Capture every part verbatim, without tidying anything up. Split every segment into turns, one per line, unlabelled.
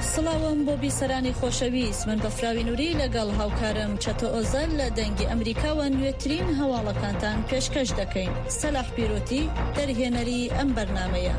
سڵاوم بۆ بیسەرانی خۆشەویست، من بەفراوی نووری لەگەڵ هاوکارم چەتە ئۆزەل لە دەنگی ئەمریکاوە نوێترین هەواڵەکانتان پێشکەش دەکەین. سەلاح پیرۆتی دەرهێنەری ئەم بەرنامەیە.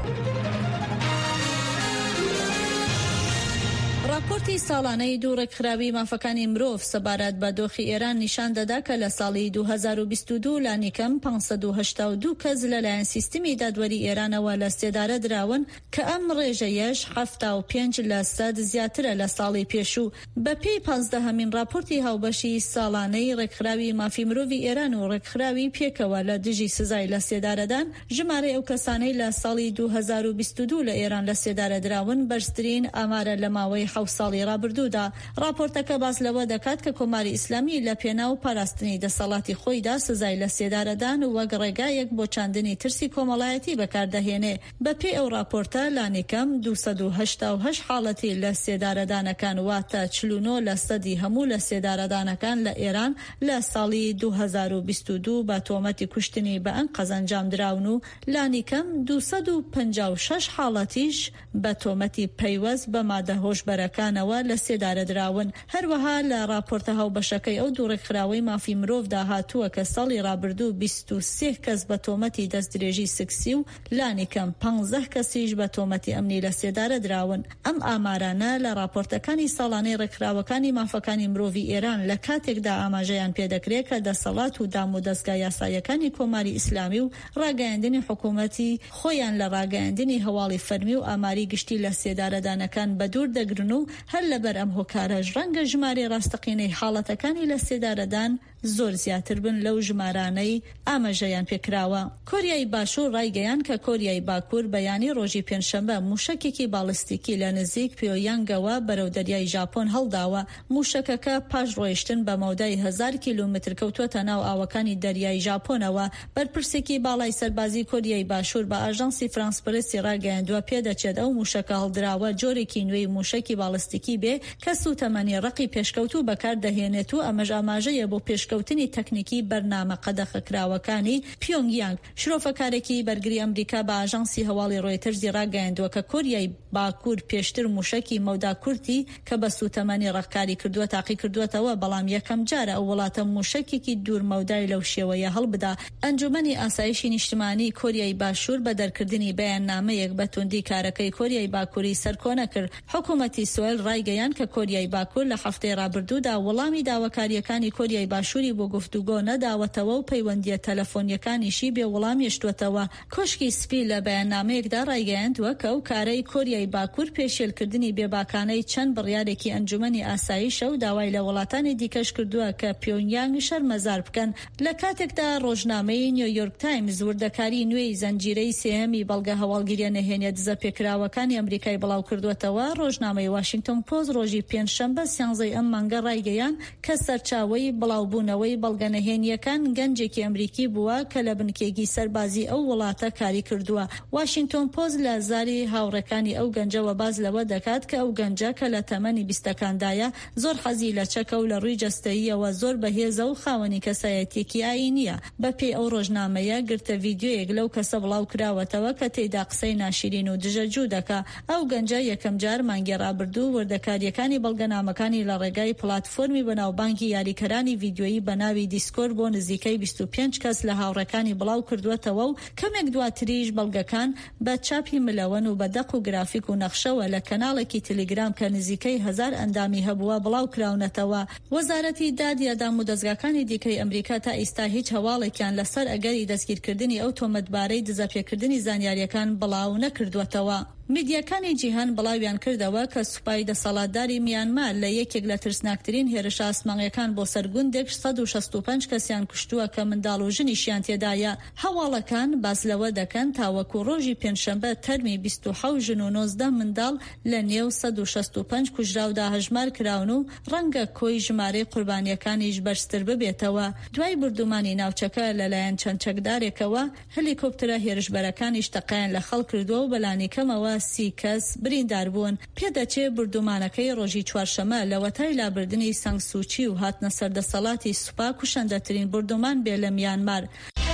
راپۆرتی ساڵانەی دووڕێکخراوی مافەکانی مرۆڤ سەبارەت بە دۆخی ئێران نیشان دەدا کە لە ساڵی دوو هەزار و بیست و دوو لانیکەم پانسەد و هەشتا و دوو کەس لەلایەن سیستمی دادوەری ئێرانەوە لە سێدارە دراون کە ئەم ڕێژەیەش هەفتا و پێنج لە سەد زیاترە لە ساڵی پێشوو. بە پێی پانزدەهەمین راپۆرتی هاوبەشی ساڵانەی ڕێکخراوی مافی مرۆڤی ئێران و ڕێکخراوی پێکەوە لە دژی سزای لە سێدارەدان، ژمارەی ئەو کەسانەی لە ساڵی دوو هەزار و بیست و دوو لە ئێران لە سێدارە دراون بەرزترین ئامارە لە ماوەی حەوت ساڵی ڕابردوودا. راپۆرتەکە باس لەوە دەکات کە کۆماری ئیسلامی لە پێناو پاراستنی دەسەڵاتی خۆیدا سزای لە سێدارەدان و وەک ڕێگایەک بۆ چاندنی ترسی کۆمەڵایەتی بەکاردەهێنێ. بەپێی ئەو راپۆرتە لانیکەم دووسەد و هەشتا و هەشت حاڵەتی لە سێدارەدانەکان واتە چل و نۆ لە سەدی هەموو لە سێدارەدانەکان لە ئێران لە ساڵی دوو هەزار و بیست و دوو بە تۆمەتی کوشتنی بە ئەنقەز ئەنجام دراون و لانیکەم دووسەد و پەنجا و شەش حاڵەتیش بە تۆمەتی پەیوەست بە مادە هۆشبەرەکانەوە لە سێدارە دراون. هەروەها لە راپۆرتە هاوبەشەکەی ئەو دووڕێکخراوەی مافی مرۆڤدا هاتووە کە ساڵی ڕابردوو بیست و سێ کەس بە تۆمەتی دەستدرێژی سکسی و لانیکەم پانزدە کەسیش بە تۆمەتی ئەمنی لە سێدارە دراون. ئەم ئامارانە لە راپۆرتەکانی ساڵانەی ڕێکخراوەکانی مافەکانی مرۆڤی ئێران لە کاتێکدا ئاماژەیان پێدەکرێت کە دەسەڵات و دام و دەستگا یاساییەکانی کۆماری ئیسلامی و ڕاگەیاندنی حکوومەتی خۆیان لە ڕاگەیاندنی هەواڵی فەرمی و ئاماری گشتی لە سێدارەدانەکان بەدوور دەگرن و هەر لەبەر ئەم هۆکارەش ڕەنگە ژمارەی ڕاستەقینەی حاڵەتەکانی لە سێدارەدان زۆر زیاتر بن لەو ژمارانەی ئاماژەیان پێکراوە. کۆریای باشوور ڕایگەیان کە کۆریای باکوور بەیانی ڕۆژی پێنجشەمبە موشکێکی باڵستیکی لە نزیک پیۆیانگەوە بەرەو دەریای ژاپۆن هەڵداوە. موشکەکە پاش ڕۆیشتن بە مەودای هەزار کیلومتر کەوتووەتە ناو ئاوەکانی دەریای ژاپۆنەوە. بەرپرسێکی باڵای سەربازی کۆریای باشوور بە ئاژانسی فرانس پرسی ڕاگەیاندووە پێدەچێت ئەو موشکە هەڵدراوە جۆرێکی نوێی موشکی باڵستیکی بێ کە سوتەمەنی ڕقی پێشکەوتوو بەکاردەهێنێت و ئەمەش ئاماژەیە بۆ پێشکەوتنی تەکنیکی بەرنامە قەدەغەکراوەکانی پیۆنگیانگ. شرۆفەکارێکی بەرگری ئەمریکا بە ئاژانسی هەواڵی ڕۆیترز ڕاگەیاندووە کە کۆریای باکوور پێشتر موشکی مەودا کورتی کە بە سوتەمەنی ڕقکاری کردووە تاقی کردووەتەوە، بەڵام یەکەم جارە ئەو وڵاتە موشکێکی دوور مەودای لەو شێوەیە هەڵبدا. ئەنجومەنی ئاسایشی نیشتیمانی کۆریای باشوور بە دەرکردنی بەیاننامەیەک بە توندی کارەکەی کۆریای باکووری سەرکۆنە کرد. حکوومەتی سوئێل ڕایگەیان کە کۆریای باکوور لە هەفتەی ڕابردوودا وەڵامی داواکاریەکانی کۆریای باشووری بۆ گفتوگۆ نەداوەتەوە و پەیوەندیە تەلەفۆنیەکانیشی بێ وەڵام هێشتووەتەوە. کۆشکی سپی لە بەیاننامەیەکدا ڕایگەیاندووە کە ئەو کارەی کۆریای باکوور پێشێلکردنی بێباکانەی چەند بڕیارێکی ئەنجومەنی ئاسایشە و داوای لە وڵاتانی دیکەش کردووە کە پیۆنگیانگ شەرمەزار بکەن. لە کاتێکدا ڕۆژنامەی نیویۆرک تایمز وردەکاری نوێی زەنجیرەی سێهەمی بەڵگە هەواڵگیریە نەهێنیە دزە پێکراوەکانی ئەمریکای بڵاو کردوێتەوە. ڕۆژنامەی واشنگتن پۆست ڕۆژی پێنجشەمبە سیانزەی ئەم مانگە ڕایگەیان کە سەرچاوەی بڵاوبوونەوەی بەڵگەنەهێنیەکان گەنجێکی ئەمریکی بووە کە لە بنکێکی سەربازی ئەو وڵاتە کاری کردووە. واشنگتن پۆست لە زاری هاوڕێکانی ئەو گەنجەوە باز لەوە دەکات کە ئەو گەنجە کە لە تەمەنی بیستەکاندایە زۆر حەزی لە چەکە و لە ڕووی جەستەییەوە زۆر بەهێزە و خاوەنی کەسایەتێکی ئاینیە. بەپێی ئەو ڕۆژنامەیە گرتە ڤیدیۆیەک لەو کەسە بڵاو کراوەتەوە کە تێیدا قسەی ناشرین و دژەجوو دەکا. ئەو گەنجە یەکەم جار مانگی ڕابردوو وردەکاریەکانی بەڵگەنامەکانی لە ڕێگای پلاتفۆرمی بەناوبانگی یاریکەرانی ڤیدیۆیی بە ناوی دیسکۆرد بۆ نزیکەی بیست و پێنج کەس لە هاوڕێکانی بڵاو کردوێتەوە و کەمێک دواتریش بەڵگەکان بە چاپی ملەوەن و بە دەق و گرافیک و نەخشەوە لە کەناڵێکی تەلەگرام کە نزیکەی هەزار ئەندامی هەبووە بڵاو کراونەتەوە. وەزارەتی دادیە دام و دەستگاکانی دیکەی ئەمریکا تا ئێستا هیچ هەواڵێکیان لەسەر ئەگەری دەستگیرکردنی ئەو تۆمەتبارەی دزەپێکردنی زانیاریەکان بڵاو نەکردوێتەوە. میدیاکانی جیهان بڵاویان کردەوە کە سوپای دەسەڵاتداری میانمار لە یەکێک لە ترسناکترین هێرش ئاسمانیەکان بۆ سەرگوندێک سەد و شەست و پێنج کەسیان کوشتووە کە منداڵ و ژنیشیان تێدایە. هەواڵەکان باس لەوە دەکەن تاوەکو ڕۆژی پێنجشەمبە تەرمی بیست و حەوت ژن و نۆزدە منداڵ لە نێو سەد و شەست و پێنج کوژراودا هەژمار کراون و ڕەنگە کۆی ژمارەی قوربانیەکانیش بەرزتر ببێتەوە. دوای بردومانی ناوچەکە لەلایەن چەند چەکدارێکەوە هەلیکۆپتەرە هێرشبەرەکانیش تەقەیان لە خەڵک کردووە و بەلانی کەمەوە سی کەس بریندار بوون. پێدەچێت بردومانەکەی ڕۆژی چوارشەمە لە وەتای لابردنی سەنگسوچی و هاتنە سەردەسەڵاتی سوپا کوشەندەترین بردومان بێ لە میانمار.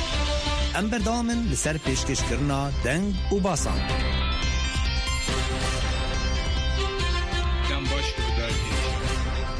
ئەم بەردەوامن لەسەر پێشکەشکردنا دەنگ و باسان.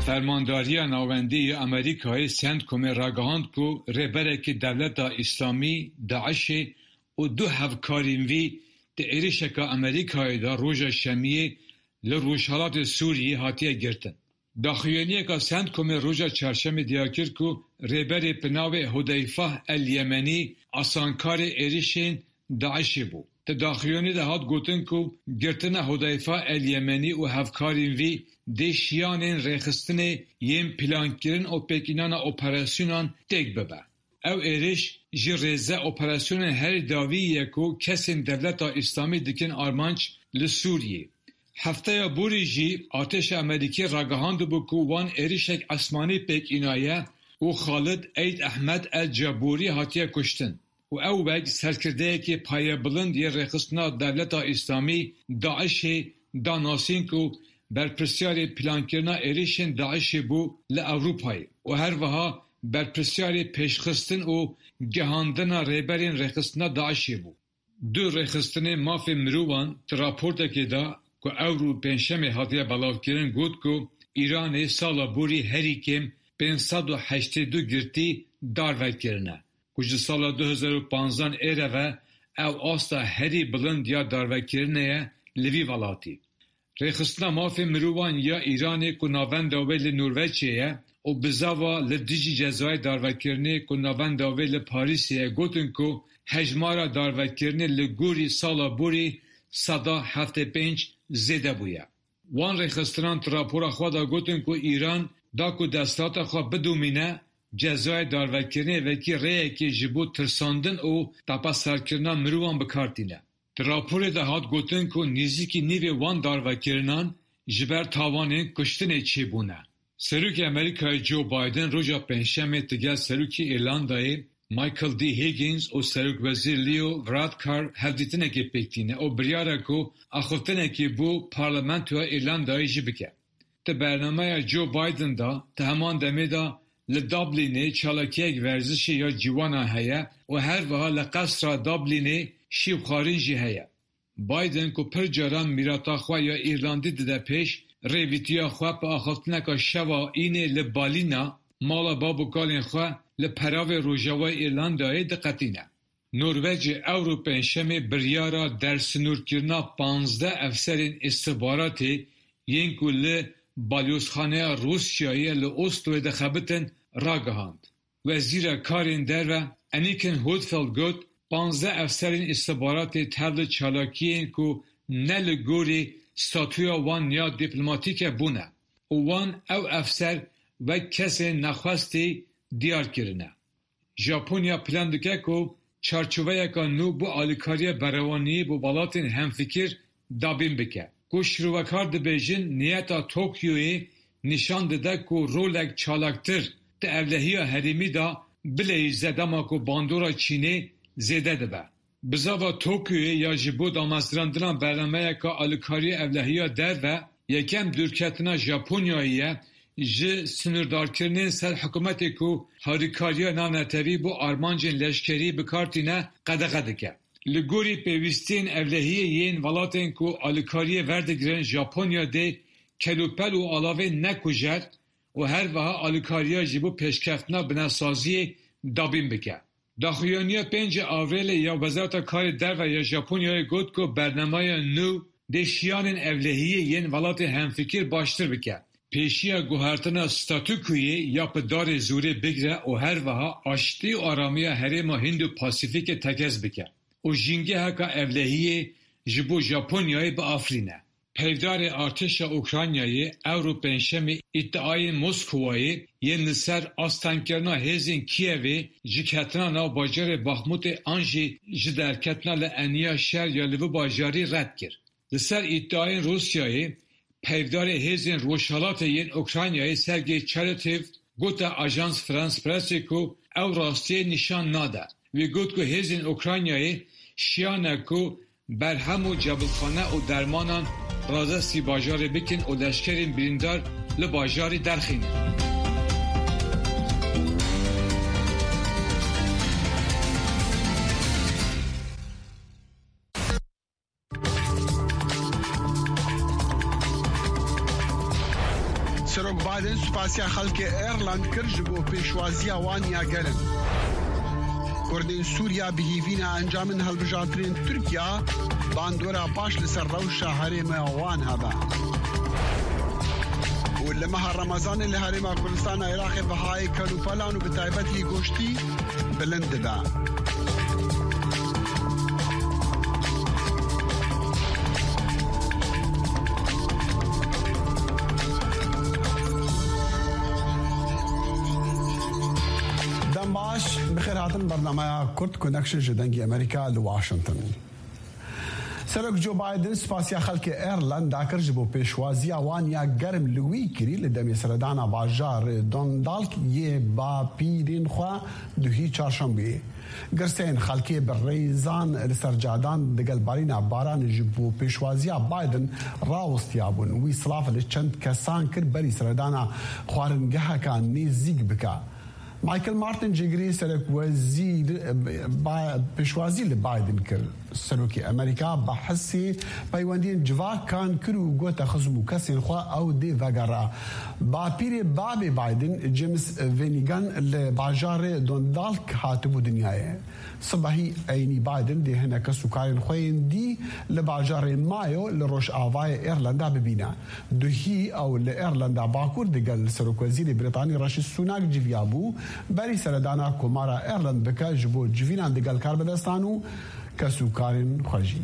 فرمانداری ناوندی امریکای سند کم راگهاند کو رهبرک دولت اسلامی داعش و دو هفکارین وی ده ایریشک امریکای دا روژا شمیه لروشالات سوریه هاتیه گرتن. داخویانیه که سند کم روژا چرشم دیاکر کو رهبر پناو حدیفه الیمنی آسانکار ایریشین داعش بو. ده داخویانی ده هات گوتن کو گرتن حدیفه الیمنی و هفکارین وی ده شیانین ریخستن یم پلانکرین و پکینان اپراسیونان تک ببه. او ایریش جی ریزه اپراسیون هر داویه کو کسین دولت اسلامی دکن آرمانچ لسوریه. هفته بوری جی آتش امریکی راگهاند بو کو وان ایریشک اسمانی پکینایه و خالد عید احمد الجابوری هاتیه کشتن. و او وگ سرکرده که پایه بلند یه ریخستنا دولت اسلامی داعش داناسین کو برپرسیار پلانکرنا ایریشن داعش بو لأوروپای و هر وها برپرسیار پیشخستن و گهاندنا ریبرین ریخستنا داعش بو. دو ریخستن ماف مروان تراپورتا که دا که اورو پنشم حاضر بلاو کرن گود که ایران سالا بوری هری کم پانصد و هشتاد و دو گرتی دارو کرنه. کج سال دو هزار و پانزده ایره و او آستا هری بلند یا دارو کرنه لوی ولاتی. ریخستنا ماف مروان یا ایران که ناوند آویل نروژیه و بزاوا لدیجی جزای داروکرنه که ناوند آویل پاریسیه گوتن که هجمارا داروکرنه لگوری سالا بوری صدا هفته پنج زیده بویه. وان ریخستران تراپورا خوادا گوتن که ایران دا که دستات خواه بدومینه جزای داروکرنه وکی ریه که جبو ترساندن و تاپا سرکرنا مروان بکارتینه. تراپور ده هات گوتن که نزدیکی نیو وان داروکرنان جبر تاوانین کشتن چی بونه. سروک امریکای جو بایدن روژا پنجشنبه تگل سروکی ایرلندای مایکل دی هیگینز و سروک وزیر لیو ورادکار هفدیتنه که پکتینه و بریاره که اخوفتنه که بو پارلمنتو ایرلندای جبکه. ده برنامه جو بایدن دا ده همان دمه دا لدابلینه چالاکیک ورزشی یا جوانا هیا و هر وها لقصر دابلینه شیب خارنجی هیا. بایدن که پر جاران میراتا خواه یا ایرلاندی دده پیش ریویتیا خواه پا آخفتنه که شوا اینه لبالینا مالا بابو کالین خواه لپراو روژاوای ایرلاندای دقتینه. نروژ اورو پنجشنبه بریارا در سنور کرنا پانزده افسرین استخباراتی ینکو ل بالیوزخانه روسیایی ل اوستوی دخبتن راگهاند. وزیر کارین در و انیکن هودفلد گوت پانزده افسرین استخباراتی تبل چالاکیین که نل گوری ستاتویا وان یا دیپلماتیک بونه و وان او افسر و کسی نخواستی دیار کرنه. ژاپنیا پلان دکه که چارچوبه یکا نو بو آلیکاری بروانی بو بالاتین همفکر دابین بکه. که شروعکار دبیجن نیتا توکیوی نشان داده که رولک چالاکتر ده اولهی هریمی دا بلی زدما که باندورا چینی زیده دبه. بزاوا توکیوی یا جبو دامزدراندران برنامه که آلیکاری اولهی در و یکم دورکتنا ژاپنیاییه جه سنوردارکرنین سر حکومتی که هاریکاریا نامنتوی بو آرمانجین لشکری بکارتینه قده قده که. لگوری پیوستین اولهی یین ولاتین که آلیکاری وردگرن ژاپنیا ده کلوپل و علاوه نکوژر و هر وها آلیکاریا جبو پیشکفتنا بناسازی دابین بکه. داخویانیا پنج آوریل یا وزارت کار در و یا ژاپنیای گفت که برنامه نو ده شیانین اولهی یین ولات همفکر باشتر بکه. پیشیا گوهرتنا ستاتوکوی یا پدار زوری بگره و هر وها آشتی و آرامی حریم هندو پاسیفیک تکز بکه. و جنگه هکا اولهی جبو ژاپنیای با آفرینه. پیدار ارتش اوکراینیای اورو پنجشنبه ادعای مسکوای یه نسر آستانکرنا هزین کیوی جکتنا ناو باجار باخموت آنجی جدرکتنا لعنیا شهر یا لبو باجاری رد کرد. نسر ادعای روسیای پیدار هزین روشالات یین اوکراینیای سرگی چارتیو گوتا آژانس فرانس پرسی کو او راستی نشان ناده و گوت که هزین اوکراینیای شیانه کو بر همو جبلخانه و درمانان رازستی باجار بکن و لشکرین بریندار لباجاری درخینه.
سەرۆک بایدن سوپاسیا خەڵکی ئێرلند کرد ji بۆ پێشوازیە وانیا گەرن. کردین سووریا بهیڤینە ئەنجامن هەڵبژاردنên تورکیا باندۆرا باش لەسەر ڕەوشە هەرێمە وان هەبە. و لە مەها ڕەمەزانê لە هەرێما کوردستانە عێراقê بەهای کەلوپەلان و بەتایبەتی گۆشتی بلند دەبە. بخير هاتن برنامه كورت كونكشن جدنگی امریکا لواشنطن. سرک جو بایدن سپاسیا خلک ایرلند داکر جبو پیشوازی وانیا گرم لوی کری لدمی سردانا باجار دوندالک یه با پیرین خوا دوهی چارشنبه گرسین خلکی بریزان لسرجادان دگل بارینا باران جبو پیشوازی بایدن راوستیابون وی صلاف لچند کسان کر بری سردانا خوارنگه که نیزیگ بکا. مایکل مارتن جگری سرک وزیر پیشوازی لبایدن کرد سروکی امریکا بحثی پیوندین جواب کان کرو گوت خزمو کسین خوا او دی وگرا با پیر باب بایدن جیمز وینیگان لباجار دوندالک هاتبو دنیای صبحی اینی بایدن دی هنه کسو کارین خوین دی لباجار مایو لروش آوای ایرلندا ببینا دوهی او لایرلندا باکور دیگل سروک وزیر بریتانی راشی سوناک جیویابو بری سردانا کمارا ایرلند بکا جبو جوینان دیگل کار بدستانو کسو کارین خوشی.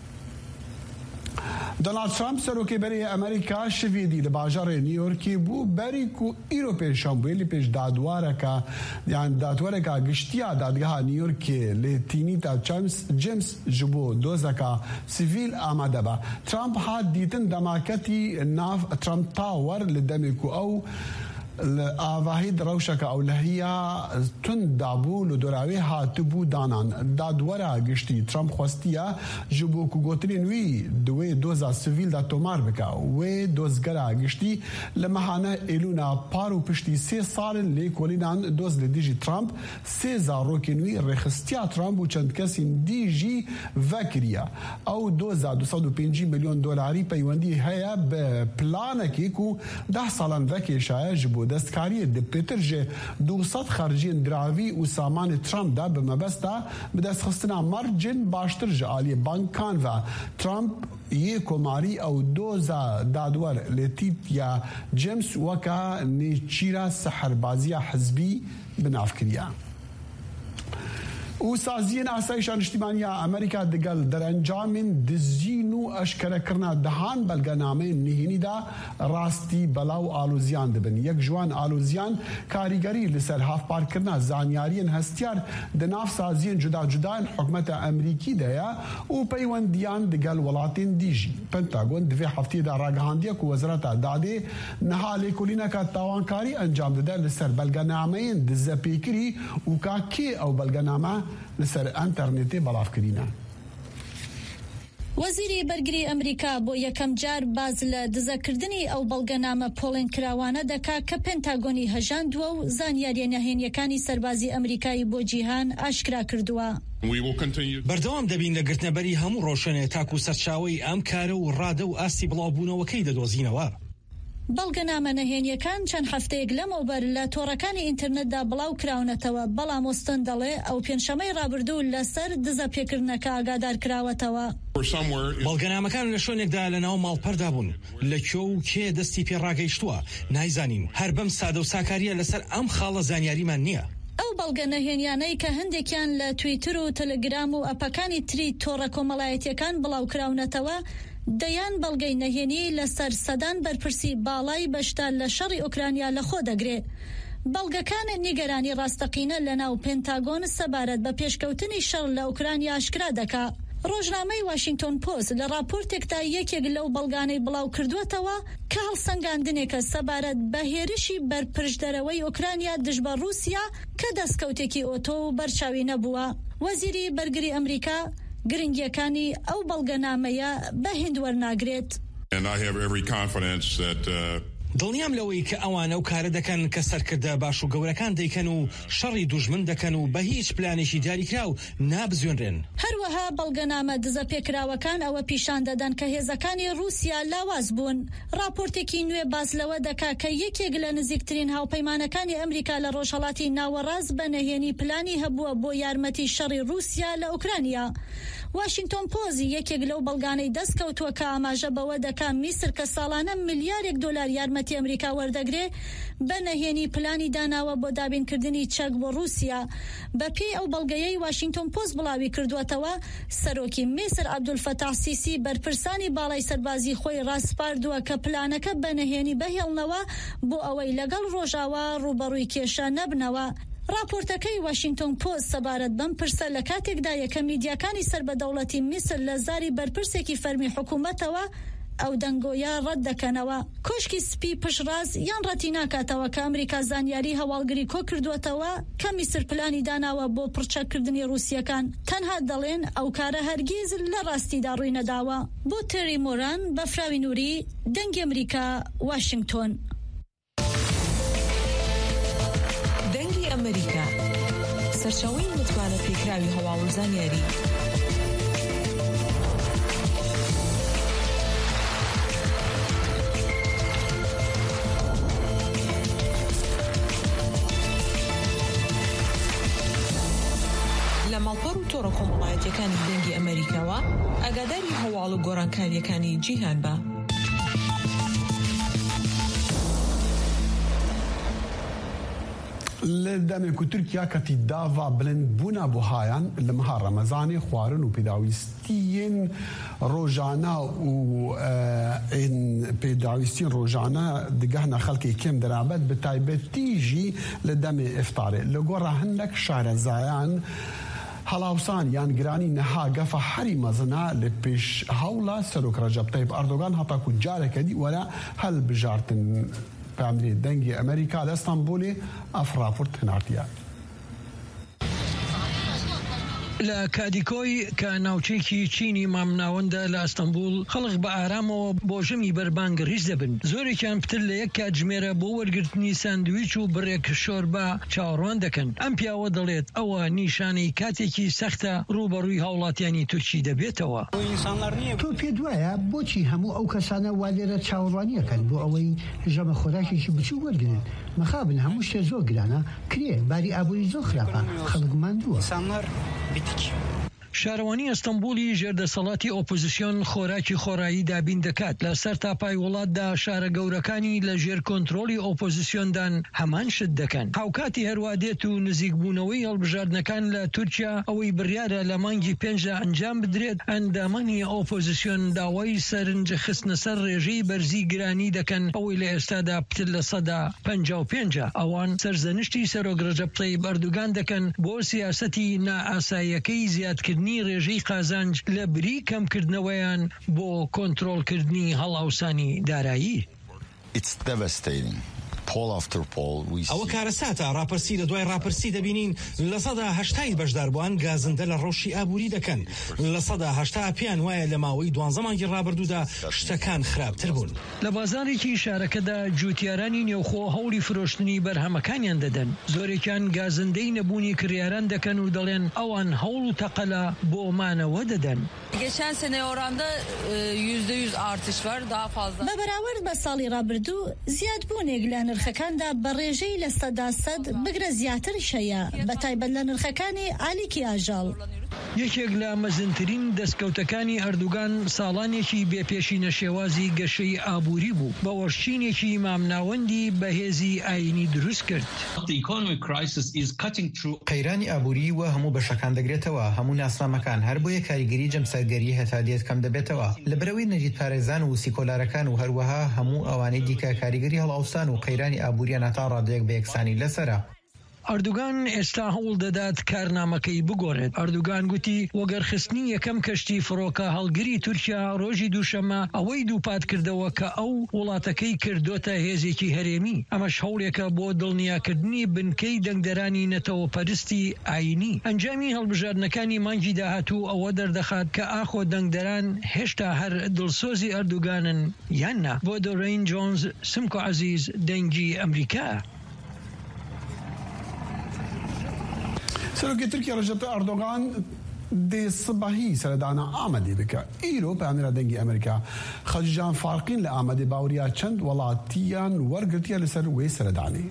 دونالد ترامپ سروکی بری امریکا شویدی لباجار نیویورکی بو بری کو ایروپی شامبویلی پیش دادواره که یعنی دادواره که گشتیا دادگاه نیویورکی لتینی تا جیمز جیمز جبو دوزکا سیویل آمده با ترامپ ها دیتن دماکتی ناف ترامپ تاور لدمی کو او آواهی دروشک اولهیا تون دابو لدراوی هاتبو دانان دادورا گشتی ترامپ خوستیا جبو کو گوترین وی دوی دوزا سیویل دا تومار بکا وی دوزگرا گشتی لمحانه ایلونا پارو پشتی سی سالن لیکولینان دوز لدیجی ترامپ سی زاروکین وی رخستیا ترامپ و چند کسی دیجی وکریا او دوزا دو سد و پنجی میلیون دلاری پیوندی هیا به پلانکی کو ده سالن وکی شایع جبو دستکاری د پیترژ دوصد خارجین دراوی و سامان ترامپ دا به مبستا به دست خستنا مرجن باشتر جالی بانکان و ترامپ یه کماری او دوزا دادور لتیت یا جیمز وکا نیچیرا سحربازی حزبی بناف کریا. و سازین آسایشان اجتماعی امریکا دگل در انجام دزین و اشکره کرنا دهان بلگنامه نهینی دا راستی بلاو آلوزیان دبن یک جوان آلوزیان کاریگری لسر هاف پار کرنا زانیارین هستیار دناف سازین جدا جدا حکمت امریکی دیا و پیوندیان دگل ولاتین دیجی پنتاگون دوی هفته دا راگهاندیا که وزارت داده نهالی کلینا که تاوانکاری انجام داده لسر بلگنامه دزپیکری و که کی او بلگنامه لسر انترنتی بلاف کرینا.
وەزیری بەرگری ئەمریکا بۆ یەکەم جار باز لە دزەکردنی ئەو بەڵگەنامە پۆڵێن کراوانە دەکا کە پێنتاگۆنی هەژاندووە و زانیاریە نەهێنیەکانی سەربازی ئەمریکایی بۆ جیهان ئاشکرا کردووە.
بەردەوام دەبین لە گرتنەبەری هەموو ڕۆشنێ تاکو سەرچاوەی ئەم کارە و ڕادە و ئاستی بڵاوبوونەوەکەی دەدۆزینەوە.
بەڵگەنامە نەهێنیەکان چەند هەفتەیەک لەمەوبەر لە تۆڕەکانی ئینترنێتدا بڵاو کراونەتەوە بەڵام وستن دەڵێ ئەو پێنجشەمەی ڕابردوو لەسەر دزە پێکردنەکە ئاگادار کراوەتەوە.
بەڵگەنامەکان لە شوێنێکدا لەناو ماڵپەردا بوون لەکوێ و کێ دەستی پێڕاگەیشتووە نایزانین هەر بەم سادە و ساکاریە لەسەر ئەم خاڵە زانیاریمان نییە.
ئەو بەڵگە نەهێنیانەی کە هەندێکیان لە تویتر و تەلەگرام و ئەپەکانی تری تۆڕە کۆمەڵایەتیەکان بڵاو کراونەتەوە دەیان بەڵگەی نەهێنی لەسەر سەدان بەرپرسی باڵای بەشدە لە شەڕی ئوکرانیا لەخۆ دەگرێ. بەڵگەکان نیگەرانی ڕاستەقینە لەناو پێنتاگۆن سەبارەت بە پێشکەوتنی شەڕ لە ئوکرانیا ئاشکرا دەکا. ڕۆژنامەی واشنگتن پۆست لە راپۆرتێکدا یەکێک لەو بەڵگانەی بڵاو کردووەتەوە کە هەڵسەنگاندنێکە سەبارەت بە هێرشی بەرپرسدەرەوەی ئوکرانیا دژبە رووسیا کە دەستکەوتێکی ئۆتۆ و بەرچاوی نەبووە. وەزیری بەرگری ئەمریکا گرنگیەکانی ئەو بەڵگەنامەیە بە هێند وەرناگرێت.
دڵنیام لەوەی کە ئەوانە و کارە دەکەن کە سەرکردە باش و گەورەکان دەیکەن و شەڕی دوژمن دەکەن و بە هیچ پلانێکی دیاریکرا و نابزوێنرێن.
هەروەها بەڵگەنامە دزە پێکراوەکان ئەوە پیشان دەدەن کە هێزەکانی رووسیا لاواز بوون. راپۆرتێکی نوێ باز لەوە دەکا کە یەکێک لە نزیکترین هاوپەیمانەکانی ئەمریکا لە ڕۆژهەڵاتی ناوەڕاست بە نەهێنی پلانی هەبووە بۆ یارمەتی شەڕی رووسیا لە ئوکرانیا. واشنگتن پۆزی یەکێک لەو بەڵگانەی دەستکەوتووە کە ئاماژە بەوە دەکا میسر کە ساڵانە ملیارێک دۆلار یارمەتی ئەمریکا وەردەگرێ بە نەهێنی پلانی داناوە بۆ دابینکردنی چەک بۆ رووسیا. بە پێی ئەو بەڵگەیەی واشنگتن پۆست بڵاوی کردووەتەوە، سەرۆکی میسر عەبدولفەتاح سیسی بەرپرسانی باڵای سەربازی خۆی ڕاستپاردووە کە پلانەکە بە نەهێنی بەهێڵنەوە بۆ ئەوەی لەگەڵ ڕۆژاوا ڕوبەڕووی کێشە نەبنەوە. راپۆرتەکەی واشنگتن پۆست سەبارەت بەم پرسە لە کاتێکدا یەکەم میدیاکانی سربەدەوڵەتی میسر لە زاری بەرپرسێکی فەرمی حکوومەتەوە ئەو دەنگۆیە ڕەت دەکەنەوە. کۆشکی سپی پشڕاز یان ڕەتی ناکاتەوە کە ئەمریکا زانیاری هەواڵگری کۆ کردووەتەوە کە میسر پلانی داناوە بۆ پڕچەکردنی رووسیەکان. تەنها دەڵێن ئەو کارە هەرگیز لە ڕاستیدا ڕووی نەداوە. بۆ تێری مۆران، بەفراوی نووری، دەنگی ئەمریکا، واشنگتن.
دەنگی ئەمریکا، سەرچاوەی متمانە پێکراوی هەواڵ و زانیاری. لە ماڵپەڕ و تۆڕە کۆمەڵایەتیەکانی دەنگی ئەمریکاوە ئاگاداری هەواڵ و گۆڕانکاریەکانی جیهان بە.
لدەمێک و تورکیا کەتی داوا بلند بوونا بۆ هایان لە مەها ڕەمەزانی خوارن و پێداویستیین ڕۆژانە و پێداویستیین ڕۆژانە دگەهنە خەڵکی کێم دەرابەت بە تایبەتیژی لە دەمێ ئیفتارێ لە گۆڕە هەندێک شارەزایان هەڵاوسان یان گرانی نەها گەفە هەری مەزنا لە پێش هەوڵە سەرۆک ڕەجەب تایب ئەردۆغان هەتاکو جارێکەدی وەرە هەڵبژارتن پامری دەنگی ئەمریکا لە ئەستەمبولی ئەف راپۆرت هەناردیە.
لە کادیکۆی کە ناوچەیەکی چینی مامناوەندە لە ئەستەمبول خەڵک بە ئارامەوە بۆ ژەمی بەربانگ ڕیز دەبن. زۆرێکیان پتر لە یەک کاتژمێرە بۆ وەرگرتنی ساندویچ و بڕێک شۆربە چاوەڕوان دەکەن. ئەم پیاوە دەڵێت ئەوە نیشانەی کاتێکی سەختە ڕوبەڕووی هاوڵاتیانی تورکی دەبێتەوە.
تۆ پێ دوایە بۆچی هەموو ئەو کەسانە وا لێرە چاوەڕوانیەکەن بۆ ئەوەی ژەمە خۆراکێکی بچوو وەرگن؟ مەخابن هەموو شتێ زۆر گرانە، کرێ باری ئابووری زۆر خراپە، خەڵک ماندووە.
شارەوانی ئەستەمبولی ژێردەسەڵاتی ئۆپۆزیسیۆن خۆراکی خۆرایی دابین دەکات. لە سەر تاپای وڵاتدا شارە گەورەکانی لە ژێر کۆنتڕۆلی ئۆپۆزیسیۆندان هەمان شت دەکەن. هاوکاتی هەروە دێت و نزیکبوونەوەی هەڵبژاردنەکان لە تورکیا ئەوەی بڕیارە لە مانگی پێنجدا ئەنجام بدرێت. ئەندامانی ئۆپۆزیسیۆن داوای سەرنج خستنە سەر ڕێژەی بەرزی گرانی دەکەن ئەوەی لە ئێستادا پتر لە سەدا پەنجا و پێنجە. ئەوان سەرزەنشتی سەرۆک ڕەجەب تایب ئەردوغان دەکەن بۆ سیاسەتی نائاساییەکەی زیادکردنی ڕێژەی قازانج لە بری کەمکردنەوەیان بۆ کۆنتڕۆڵکردنی هەڵاوسانی دارایی.
ئەوە کارەساتە ڕاپرسی لە دوای ڕاپرسی دەبینین لە سەدا هەشتای بەشداربووان گازندە لە ڕۆژی ئابووری دەکەن. لە سەدا هەشتا پیان وایە لە ماوەی دوانزە مانگی ڕابردوودا شتەکان خراپتر بوون.
لە بازارێکی شارەکەدا جوتیارانی نێوخۆ هەوڵی فرۆشتنی بەرهەمەکانیان دەدەن. زۆرێکیان گازندەی نەبوونی کریاران دەکەن و دەڵێن ئەوان هەوڵ و تەقەلە بۆ مانەوە دەدەن.
Geçen sene oranda yüzde yüz artış var, daha fazla.
بە بەراورد بە ساڵی ڕابردوو زیادبوونێک لە نرخەکاندا بە ڕێژەی لە سەدا سەد بگرە زیاتریش هەیە، بە تایبەت لە نرخەکانی ئالیکی ئاژەڵ.
یەکێک لە مەزنترین دەستکەوتەکانی ئەردوغان ساڵانێکی بێپێشینە شێوازی گەشەی ئابووری بوو، بە وەشچینێکی مامناوەندی بەهێزی ئاینی دروست کرد.
قەیرانی ئابووری وە هەموو بەشەکان دەگرێتەوە، هەموو ناسنامەکان هەر بۆیە کاریگەری جەمسەرگەری هەتادێت کەم دەبێتەوە. لە بەرەوەی نەریت پارێزان و سیکۆلارەکان و هەروەها هەموو ئەوانەی دیکە کاریگەری هەڵاوسان و قەیرانی ئابووریان هەتا ڕادەیەک بە یەکسانی لەسەرە.
ئەردوگان ئێستا هەوڵ دەدات کارنامەکەی بگۆڕێت. ئەردوگان گوتی وەگەرخستنی یەکەم کەشتی فڕۆکە هەڵگری تورکیا ڕۆژی دووشەمە ئەوەی دووپات کردەوە کە ئەو وڵاتەکەی کردوتە هێزێکی هەرێمی. ئەمەش هەوڵێکە بۆ دڵنیاکردنی بنکەی دەنگدەرانی نەتەوە پەرستی ئاینی. ئەنجامی هەڵبژاردنەکانی مانگی داهاتوو ئەوە دەردەخات کە ئاخۆ دەنگدەران هێشتا هەر دڵسۆزی ئەردوگانن یان نا. بۆ دۆڕین جۆنز، سمکۆ عەزیز، دەنگی ئەمریکا.
سەرۆکی تورکیا ڕەجەب ئەردۆغان دێ سبەهی سەردانە ئامادەی دەکات. ئیرۆ پامێرە دەنگی ئەمریکا خەلیجان فارقین لە ئامادەی باوەڕیا چەند وڵاتیان وەرگرتیە لەسەر وێ سەردانی.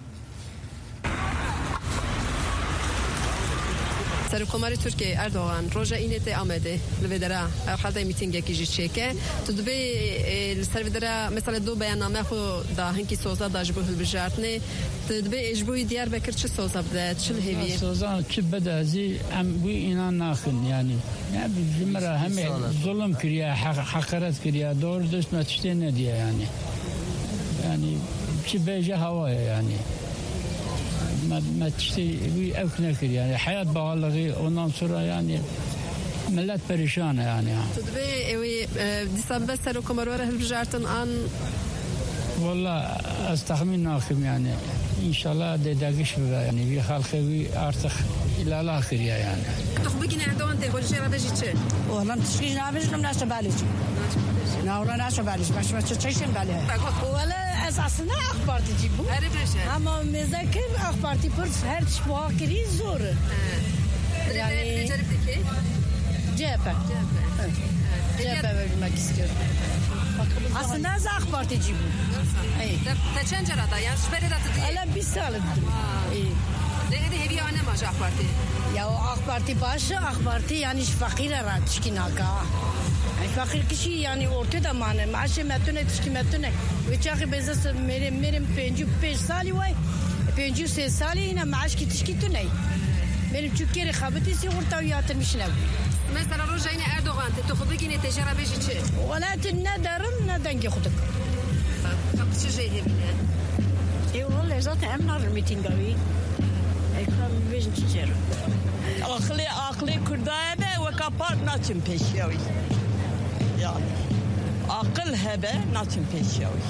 سەرۆکۆماری تورکیای ئەردۆغان ڕۆژە ئینێتێ ئامادێ لەوێدەرا حەڵدەی میتینگێکیژی چێکە تو دەبێ لەسەر وێدەرا مەسەلە دوو بەیاننامە خۆ دا هەنکی سۆزا داژ بۆ هەڵبژاردنێ دەبێ ئێژبووی دیار بەکرد چ سۆزا بدات چ هێویە
سۆزا چ بەدازی ئەم بووی ئینان ناخن ینی ژمرە هەمێ زوڵم کردیا حەقەرەت کردیا دۆر دەستمە تشتێ نەدیە ینی ینی چ بێژە هەوایە ینی ما ما تشتي وي أكنا كذي يعني حياة بالغي وننصرها يعني ملات بريشانة يعني
تدبي وي ديسان بس سركم روره البجارتن عن
والله أستخمن ناخم يعني إن شاء الله ده داقش بقى يعني في خالخوي أرتخ إلى الآخر يعني
تخبقين عندهم أنت كل شيء رابجي تشي
والله تشكيش نابج نم ناش باليش لا والله ناش باليش باش ما تشيشن باليه ولا أساسنا أخبار تجيبوا أما مذاكر أخبار تبرز هر شبه كري زور يعني جابة جابة ما كسر aslında az AK Partici bu.
Kaçan cerada yani şüpheli de tutuyor.
Hala bir salık.
Ne de hevi anne maç AK Parti.
Ya AK Parti başı AK Parti yani fakir arat çıkinaka. Fakir kişi yani ortada mane maaşı metune tişkimetune. Ve çakı bezası merim merim pencu beş sali vay. Pencu se sali yine maaş ki tişkitune. Benim Türkiye'ye kabiti sigorta yatırmışlar.
مثلا رجعنا أردوغان تأخذين تجربة شيء
ولكن ندرم ندنجي خدك
شو جاي هبنا
إيه والله زات أمنا الميتين قوي إكرام بيجن تجرب
أخلي أخلي كردابة وكبار ناتم بيشيوي يعني أقل هبة ناتم بيشيوي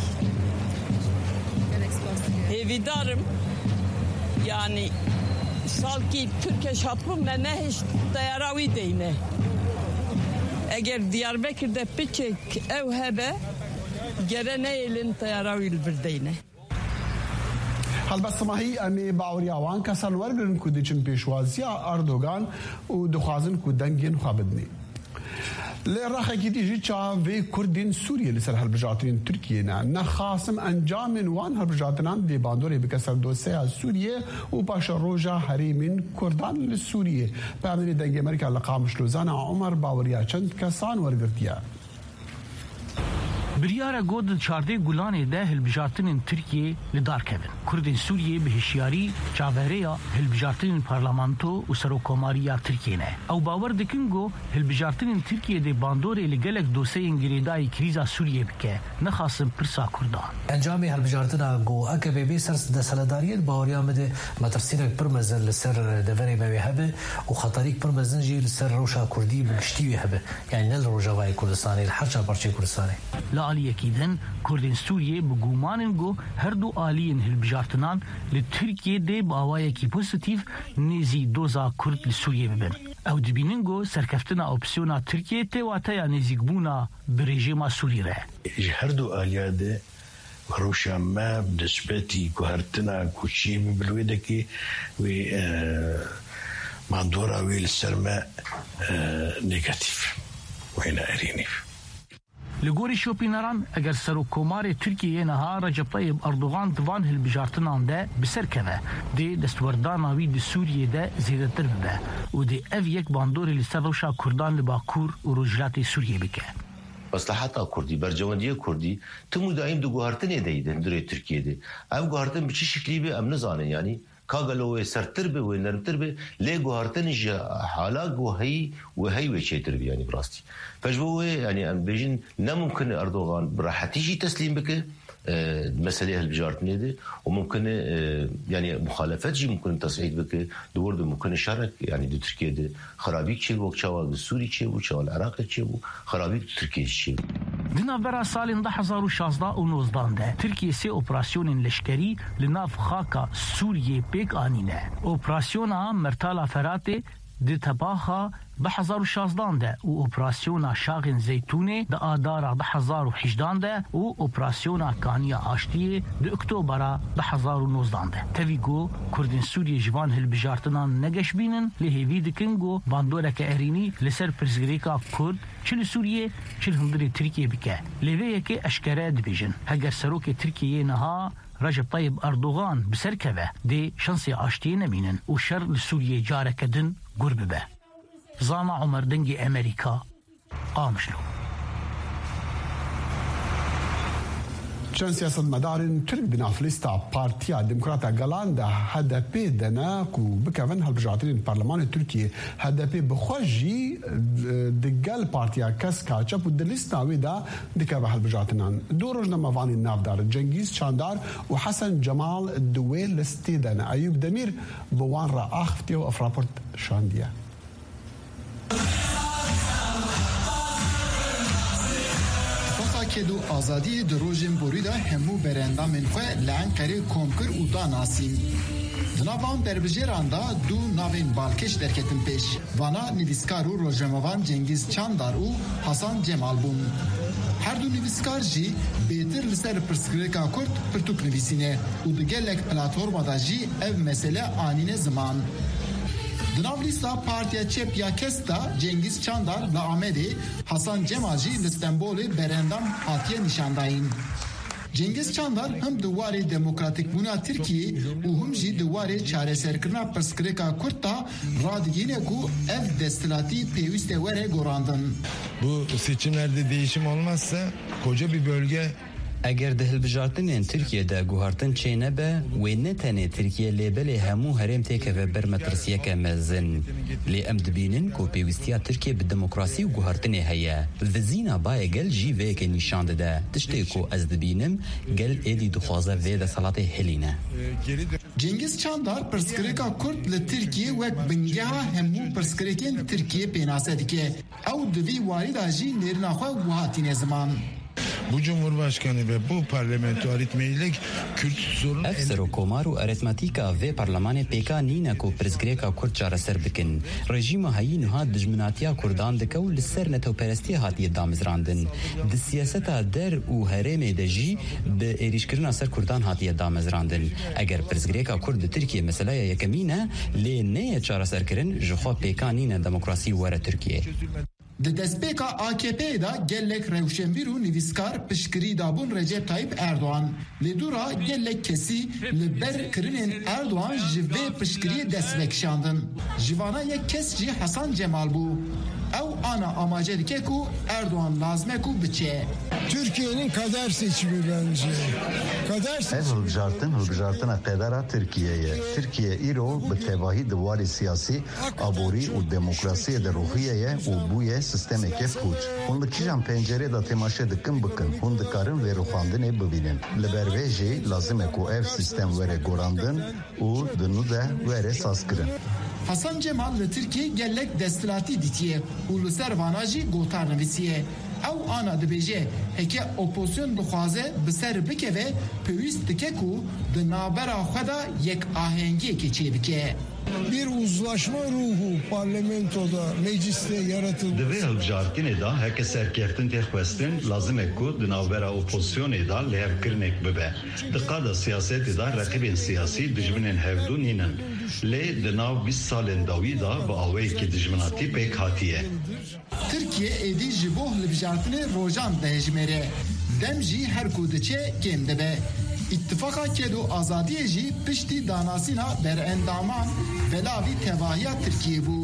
هذي دارم يعني salki Türkiye şapı mene hiç dayaravi deyne. Eğer Diyarbakır'da piçek ev hebe gerene elin dayaravi bir deyne.
هەڵبەستە ماهی ئەمێ باوەڕیاوان کەسان وەرگرن کو دەچن پێشوازیە ئەردۆغان و دەخوازن کو دەنگێن خوا بدنێ. لە ڕاخێکی دیژی چاوێ کوردین سووریە لەسەر هەڵبژاردنین تورکیەنە نەخاسم ئەنجامên wan هەڵبژاردنان دێ باندۆرێ بکە سەر دۆسەیا سووریە و پاشە ڕۆژە هەرێمین کوردان لە سووریە پامێنی دەنگی ئەمریکا لە قامشلۆزانە عومەر باوەڕیا چەند کەسان وەرگرتیە.
بریارە گۆد چاردێ گولانê de hilbijartinên Tirkiye li dar kevin. Kurdên Sûriyê bi hişyarî çavereya hilbijartinên parlamento û serokkomariya Tirkiye ne. Ew bawer dikin got hilbijartinên Tirkiye de bandorê li gelek doseyên girêdayî krîza Sûriyê bike nexwasin pirsa Kurdan.
Encamê hilbijartina got eke bêbê ser destsedariyê baweriya me de metirsînek pir mezin li ser deverê me wê hebe û xeterîk pir mezin jî li ser rewşa Kurdî bi giştî wê hebe. Yani ne li Rojavayê Kurdistanê li herça parçeyê Kurdistanê.
aliyekî din Kurdên Sûriyê bi gumanên got her du aliyên hilbijartinan li Tirkiye de bi awayekî pozitîv nêzî doza Kurd li Sûriyê bibin. Ew dibînin got serkeftina opsiyona Tirkiye tê wateya nêzîkbûna bi rejima Sûrî re.
Ji her du aliya de rewşa me bi destpêtî guhertina koçiyê min bi wê dikê wê mandora wê li ser me negatîv wêne erînî.
Li gorî şopîneran eger serokkomarê Tirkiyeyê niha Recep Tayyip Erdogan di van hilbijartinan de bi ser keve dê destwerdana wî di Sûriyê de zêdetir bibe û dê ev yek bandorê li ser rewşa Kurdan li Bakur û Rojhilatê Sûriyê bike.
Maslahata Kurdî, bercewendiya Kurdî tim daîm di guhartinê de yîdin durê Tirkiyeyê de. Ev guhartin bi çi şeklî be em nizanin yanî kagelo wê sertir be wê nermtir be lê guhartin ji hala guheyî wê hey wê çêtir be yanî bi rastî. Pej bo wê yanî em bêjin nemumkin Erdogan bi rahetî jî teslîm bike مسألة هالبجارتني دي وممكن يعني مخالفات جي ممكن تصعيد بك دور دو ممكن شارك يعني دو تركيا دي خرابي كشيل وكشاوال السوري كشيل وكشاوال العراق كشيل خرابي تركيا كشيل
دنا برا سال ألف وتسعمية وشازده ونوزدان ده تركيا سي اوبراسيون لشکری لناف خاكا سوريا بيك آنينه اوبراسيونا مرتالا فراتي دي تباخا بحزار وشازدان ده و اوبراسيونا شاغن زيتوني ده آدارا ده حزار وحجدان ده و اوبراسيونا كانيا عاشتيه ده اكتوبرا ده حزار ونوزدان ده تفيقو كردين سوريا جوان هالبجارتنان نگش بينن لهيوي دكنگو باندورك اريني لسر برزگريكا كرد چل سوريا چل هندري تركيا بكه لويكي اشكرا دبيجن هگر سروك تركيا نها رجب طيب أردوغان بسركبه دي شنصي عاشتيه نمينن و شر لسوريا جاركدن قرب به زانا عمر دنگي أمريكا قامشلو
چند سیاست مدارن ترک بناف لیستا پارتیا دموکراتا گلان ده هدفی دنا کو بکوین هالبجاترین پارلمان ترکیه هدفی بخوجی دگل پارتیا کس کاچپ و دلیستا ویدا دکوه هالبجاتنان دو روزنا موانی نافدار جنگیز چاندار و حسن جمال دوی لستی دنا ایوب دمیر بوان را آخفتی و افراپورت شاندیه
دو آزادی دروژن بوریدا همو برندامن خو لانقره کومکر و دا ناسیم دناوان بربجراندا دو ناوین بالکش درکتن پیش وانا نویسکار و روژموان جنگیز چاندار و حسن جمال بون هر دو نویسکار جی بیتر لسر پرسکریکا کرد پرتوک نویسینه و دگلک پلاتورما دا جی ev mesele anine zaman Dnavlista Partiya Çepya Kesta Cengiz Çandar ve Ahmedi Hasan Cemaci İstanbul'u berendam hatiye nişandayın. Cengiz Çandar hem duvarı demokratik buna Türkiye u hem jî duvarı çareserkirina perskreka Kurt'ta radigine ku ev destilati peyviste vere gorandın.
Bu seçimlerde değişim olmazsa koca bir bölge
اگر ده هلبجارتنین ترکیه ده گوهرتن چه نبه و نه تنه ترکیه لیبل همو هرم تیکه و برمترسیه که مزن لی ام دبینن کو پیوستیا ترکیه به دموکراسی و گوهرتنه هیا و زینا بای گل جی وی که نشانده ده تشتی کو از دبینم گل ایدی دخوازه وی ده صلاته هلینه
Cengiz Çandar perskreka Kurt li Tirkiye wek bingeha hemû perskerekên Tirkiye pênase dike ew di vî warî da jî nêrina xwe wihatîne ziman.
Bu Cumhurbaşkanı ve bu parlamento aritmeylik Kürt sorun...
Efser o komar u aritmatika ve parlamenê pêka nîne ku pirsgirêka Kurd çareser bikin. Rejîma hayî niha dijminatiya Kurdan dike û li ser netewperestiyê hatiye damizrandin. Di siyaseta der û herêmê de jî bi êrîşkirina ser Kurdan hatiye damizrandin. Eger pirsgirêka Kurd di Tirkiye meselaya yekemî ne, lê neyê çareserkirin ji xwe pêka nîne demokrasî were Tirkiye.
Di destpêka A K P'ye da gelek rewşenbîr û nivîskar piştgirî dabûn Recep Tayyip Erdoğan. Lê dûra gelek kesî li ber kirinên Erdoğan ji vê piştgiriyê dest vekişandin. Ji vana yek kes jî Hasan Cemal bû. Ew ana amace dike ku Erdoğan lazime ku biçe.
Türkiye'nin kader seçimi bence. Kader seçimi.
Ev hilbijartin hilbijartina qedera Türkiye'ye. Türkiye îro bi tevahî diwarê siyasî aborî û demokrasiyê de rohiyeye û bûye sistemeke pûç. Hûn li kîjan pencerê da temaşe dikin bikin. Hûn dikarin vê rûxandinê bibînin. Li ber vê jî lazim e ku ev sistem were gorandin û di nû de were sazkirin.
Hasan Cemal li Tirkiye gelek destilatî dîtiye û li ser vana jî gotar nivîsiye. Ew ana dibêje heke opozisyon dixwaze bi ser bikeve pêwîst dike ku di navbera xwe da yek ahengiyekê çê bike.
Bir uzlaşma ruhu parlamentoda, mecliste yaratıldı.
Divê hilbijartinê da heke serkeftin tê xwestin lazim e ku di navbera opozisyonê da lêvkirinek bibe. Diqa da siyasetê da reqîbên siyasî dijminên hevdû nînin. Lê di nav bîst salên dawî da bi awayekî dijminatî pêk hatiye.
Türkiye êdî ji bo hilbijartinê rojan dihejmêre. Dem jî her ku diçe kêm dibe. İttifaka kedu azadiyê jî piştî danasîna berendaman belavî tevahiya Tirkiye bû.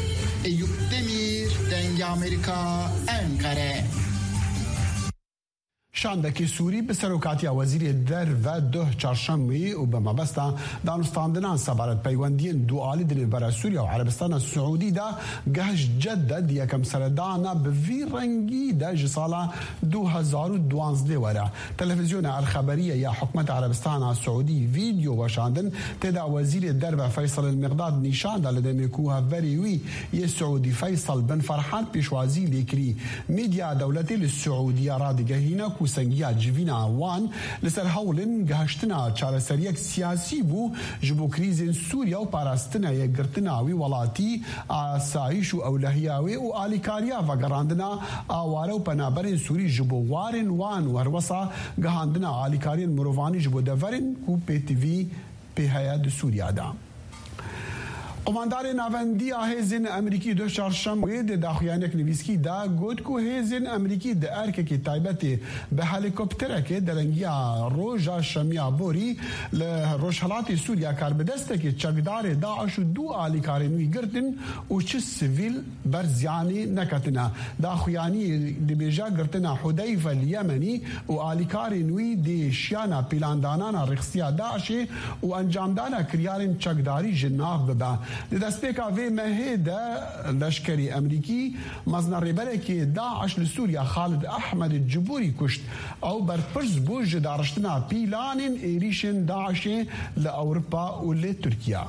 Eyüp Demir, Dengê Amerika, Ankara.
شاندکی سوری به سروکاتی وزیر در و ده چهارشنبه و به مبستا دانستاندنان سبارت پیوندی دوالی دل برای سوریا و عربستان سعودی دا گهش جدد یکم سردانا به وی رنگی دا جسالا دو هزار و دوانزده ورا تلویزیون الخبریه یا حکمت عربستان سعودی ویدیو وشاندن تدا وزیر در و فیصل المقداد نشان دا لدى مكوها فريوي يا سعودي فيصل بن فرحان بيشوازي ليكري ميديا دولتي للسعودية رادقة هنا كوسنجيات جيفينا وان لسر هولن قهشتنا چارة سريك سياسي بو جبو كريزين سوريا و باراستنا يقرتناوي ولاتي آسايش و أولهياوي و آليكاريا وقراندنا آوارو پنابرين سوري جبو وارن وان وروصا قهاندنا آليكاريا مروفاني جبو دفرن و بي تي في بي هيا سوريا دا قماندار ناوندی هیزن امریکی دو چهارشنبه د داخویانک نویسکی دا گوت کو هیزن امریکی د ارک کی تایبتی به هلیکوپتر کې درنګیا روجا شمیا بوري له روشالات سوریا کار بدسته کې چګدار داعش دو علی کارنوی ګرتن او چې سیویل برزیانی نکتنا داخویانی د بیجا ګرتنا حذیفه الیمنی او علی کارنوی د شیانا پلاندانانا رخصیا داعش او انجامدانا کریارن چګداری جناب ببا لدسبيكا في مهيدا لشكري أمريكي مزنا ريبركي داعش لسوريا خالد أحمد الجبوري كشت أو بربرز بوج دارشتنا بيلان إيريشن داعش لأوروبا ولتركيا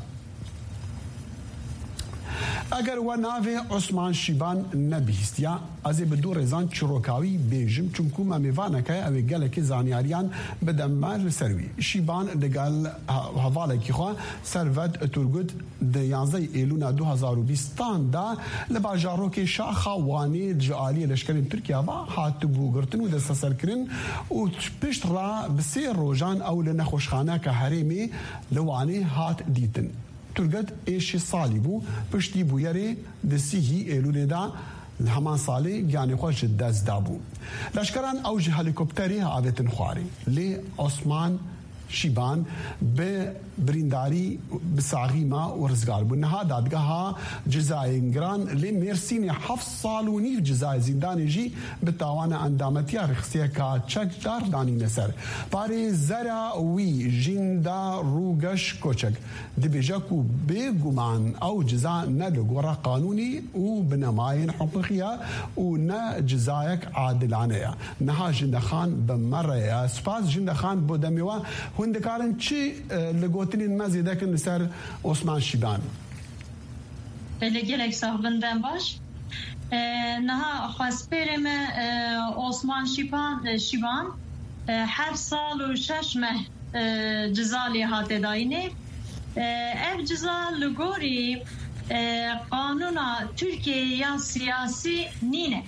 اگر و ناوی عثمان شیبان نبیستیا از بدو رزان چروکاوی بیجم چونکو ممیوانه که اوی گله که زانیاریان بدمار لسروی شیبان دگل حواله کی خواه سروت ترگود د یانزه ایلونا دو هزار و بیستان دا لباجارو که شاخا وانی جعالی لشکرین ترکیا و هاتو بوگرتن و دستا سرکرن و پشت را بسی روجان او لنخوشخانه که حریمی لوانی هات دیتن ترگد ایشی سالی بو پشتی بویری دسیهی ایلونه دا همان سالی گیانی خوش دست دابو لشکران اوج هلیکوپتری آویتن خواری لی عثمان شیبان به برینداری بساغی ما و رزگار بونها دادگاه جزای انگران لی مرسین هفت سال و نیف جزای زندانی جی به تاوان اندامتی رخصیه که چک دار دانی نسر پاری زرا وی جندا روگش کوچک دی بیجا کو بی گمان او جزا نه لگورا قانونی و بنماین حقوقیه و نه جزایک عادلانه نها جندخان بمره سپاس جندخان بودمیوه هندکارن چی لگوتنین مزیده کن لسر عثمان شیبان
لگلک صاحبندن باش نها خواست برم عثمان شیبان شیبان هر سال و شش ماه جزالی هاته داینه اف جزا لگوری قانون ترکیه یا سیاسی نینه